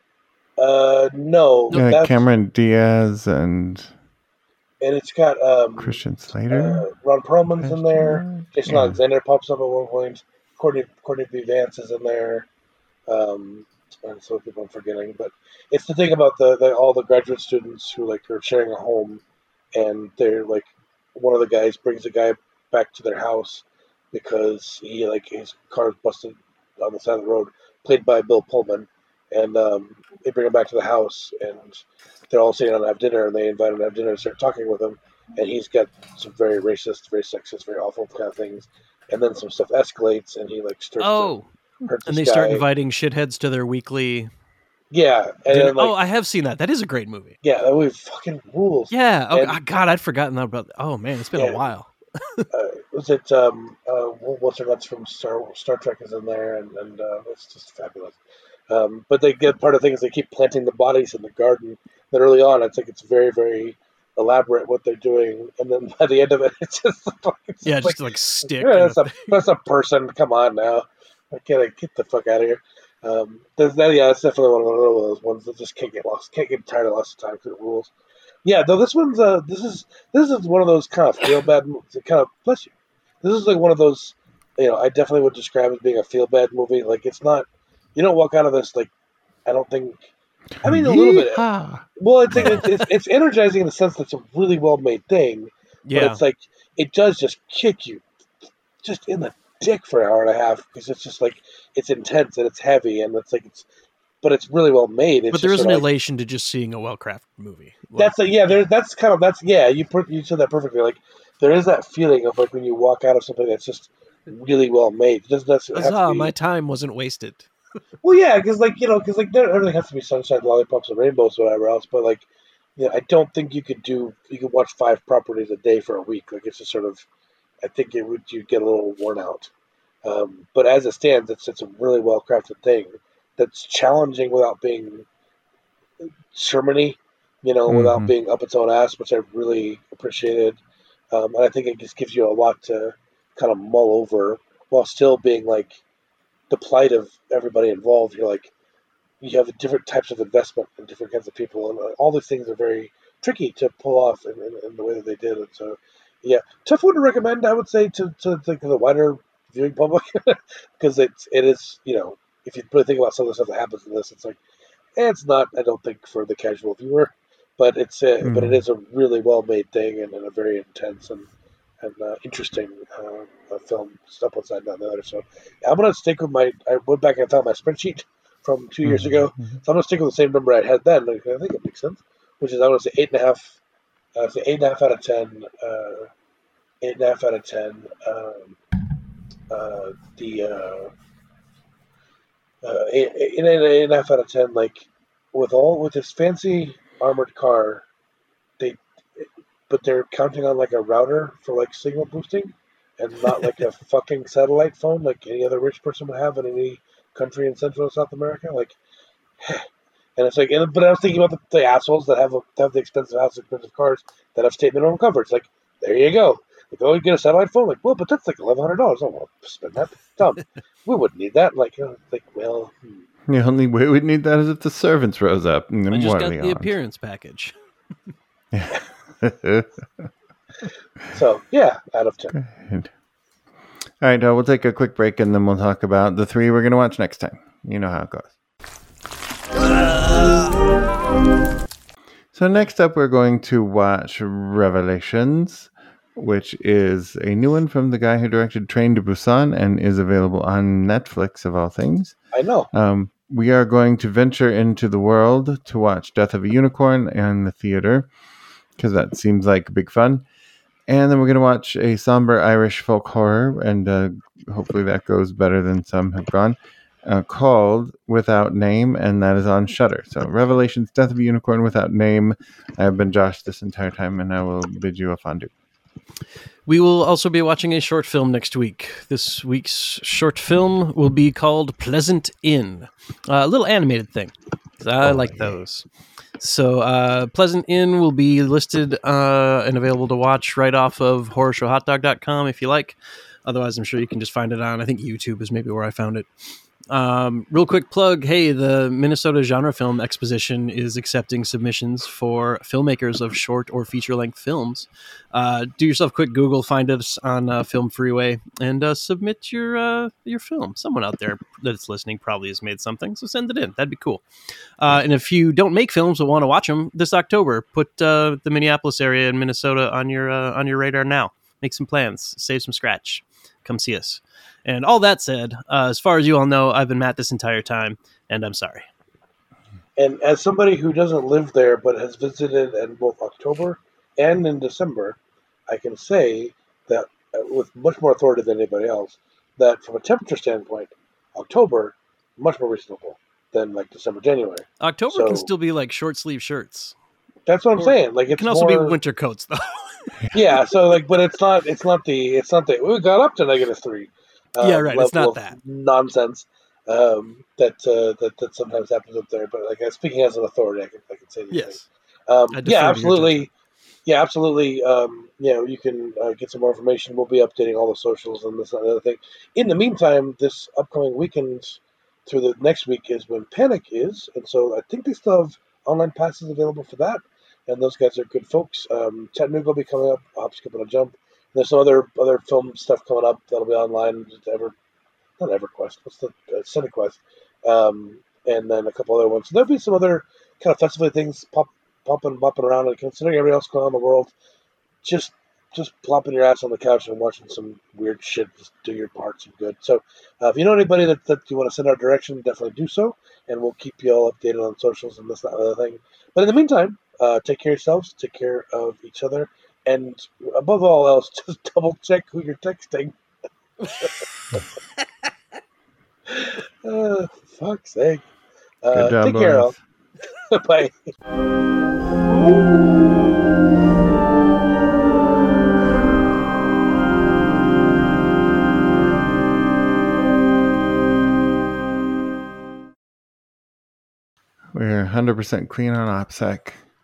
C: No.
A: Yeah, Cameron Diaz and
C: it's got
A: Christian Slater.
C: Ron Perlman's in there. Jason Alexander pops up at one point. Courtney B. Vance is in there. And so people I'm forgetting, but it's the thing about all the graduate students who like are sharing a home, and they're like, one of the guys brings a guy back to their house because he like his car's busted on the side of the road, played by Bill Pullman, and they bring him back to the house, and they're all sitting down to have dinner, and they invite him to have dinner and start talking with him, and he's got some very racist, very sexist, very awful kind of things, and then some stuff escalates, and he like starts to hurt this
B: and they
C: guy.
B: Start inviting shitheads to their weekly.
C: Yeah. And then, like,
B: I have seen that. That is a great movie.
C: Yeah, that movie fucking rules.
B: Yeah. Oh, God, I'd forgotten about. Oh man, it's been a while.
C: Was it what's her nuts from Star Trek is in there, and it's just fabulous. But they get part of the thing is they keep planting the bodies in the garden. Then early on, it's like it's very, very elaborate what they're doing, and then by the end of it, it's just like
B: stick.
C: Yeah, that's a person. Come on now, get the fuck out of here. That's definitely one of those ones that just can't get lost. Can't get tired of lost time because it rules. Yeah, though this one's this is one of those kind of feel bad kind of bless you. This is like one of those, I definitely would describe as being a feel bad movie. Like it's not, you don't walk out of this like, I don't think. I mean, a little bit. Well, I think it's energizing in the sense that it's a really well made thing. Yeah. But it's like it does just kick you, just in the dick for an hour and a half because it's just like it's intense and it's heavy and it's like but it's really well made.
B: But there is an elation to just seeing a well-crafted movie.
C: You said that perfectly. Like there is that feeling of like when you walk out of something that's just really well made. It doesn't necessarily have to
B: Huzzah,
C: be.
B: my time wasn't wasted.
C: Well, yeah, because not everything has to be sunshine, lollipops, and rainbows, or whatever else. But I don't think you could watch 5 properties a day for a week. Like it's just sort of, I think you'd get a little worn out. But as it stands, it's a really well crafted thing that's challenging without being sermony, without being up its own ass, which I really appreciated. And I think it just gives you a lot to kind of mull over while still being like the plight of everybody involved. You have different types of investment and different kinds of people, and all these things are very tricky to pull off in the way that they did it. So, yeah, tough one to recommend, I would say, to the wider viewing public, because it is, if you really think about some of the stuff that happens in this, it's like, it's not, I don't think, for the casual viewer, but but it is a really well made thing and a very intense and interesting film. Step one side, not the other. So I'm gonna stick with I went back and found my spreadsheet from 2 years ago, so I'm gonna stick with the same number I had then. I think it makes sense, which is I'm gonna say 8.5. Say 8.5 out of 10. 8.5 out of 10. The 8.5 out of 10. Like with this fancy armored car, they but they're counting on like a router for like signal boosting, and not like a fucking satellite phone like any other rich person would have in any country in Central and South America. Like, and it's like, but I was thinking about the assholes that have the expensive houses, expensive cars that have state minimum coverage. Like, there you go. Like, oh, you get a satellite phone. Like, well, but that's like $1,100. I won't spend that. Dumb. We wouldn't need that. Like, well.
A: The only way we'd need that is if the servants rose up. And
B: I just
A: what
B: got
A: are we
B: the
A: on?
B: appearance package.
C: So, yeah, out of 10.
A: Good. All right, we'll take a quick break and then we'll talk about the 3 we're going to watch next time. You know how it goes. So next up, we're going to watch Revelations, which is a new one from the guy who directed Train to Busan and is available on Netflix, of all things.
C: I know.
A: We are going to venture into the world to watch Death of a Unicorn in the theater, because that seems like big fun. And then we're going to watch a somber Irish folk horror, and hopefully that goes better than some have gone, called Without Name, and that is on Shudder. So Revelations, Death of a Unicorn Without Name. I have been Josh this entire time, and I will bid you a fondue.
B: We will also be watching a short film next week. This week's short film will be called Pleasant Inn, a little animated thing. I like those. So Pleasant Inn will be listed and available to watch right off of horrorshowhotdog.com if you like. Otherwise, I'm sure you can just find it on, I think YouTube is maybe where I found it. Real quick plug, hey, the Minnesota Genre Film Exposition is accepting submissions for filmmakers of short or feature-length films. Do yourself a quick Google, find us on Film Freeway, and submit your film. Someone out there that's listening probably has made something, so send it in. That'd be cool. And if you don't make films but want to watch them this October, put the Minneapolis area in Minnesota on your radar now. Make some plans. Save some scratch. Come see us. And all that said, as far as you all know, I've been Matt this entire time, and I'm sorry.
C: And as somebody who doesn't live there but has visited in both October and in December, I can say that with much more authority than anybody else, that from a temperature standpoint, October, much more reasonable than like December, January.
B: October can still be like short sleeve shirts.
C: That's what I'm saying. Like, it
B: can also be winter coats, though.
C: Yeah, so like, but it's not the we got up to -3.
B: Yeah, right. It's not that
C: nonsense that sometimes happens up there. But like, speaking as an authority, I can say these things. Yeah, absolutely. Yeah, absolutely. You can get some more information. We'll be updating all the socials and this and the other thing. In the meantime, this upcoming weekend through the next week is when Panic is, and so I think they still have online passes available for that. And those guys are good folks. Chattanooga will be coming up. I'll skip and a jump. There's some other film stuff coming up that'll be online. Not EverQuest. What's the CineQuest? And then a couple other ones. So there'll be some other kind of festival things bopping around. And considering everything else going on in the world, just plopping your ass on the couch and watching some weird shit. Just do your part. Some good. So if you know anybody that you want to send our direction, definitely do so. And we'll keep you all updated on socials and this and that other thing. But in the meantime, take care of yourselves, take care of each other, and above all else, just double check who you're texting. Fuck's sake.
A: Good job,
C: Take care, all.
A: boys.
C: Bye.
A: We're 100% clean on OPSEC.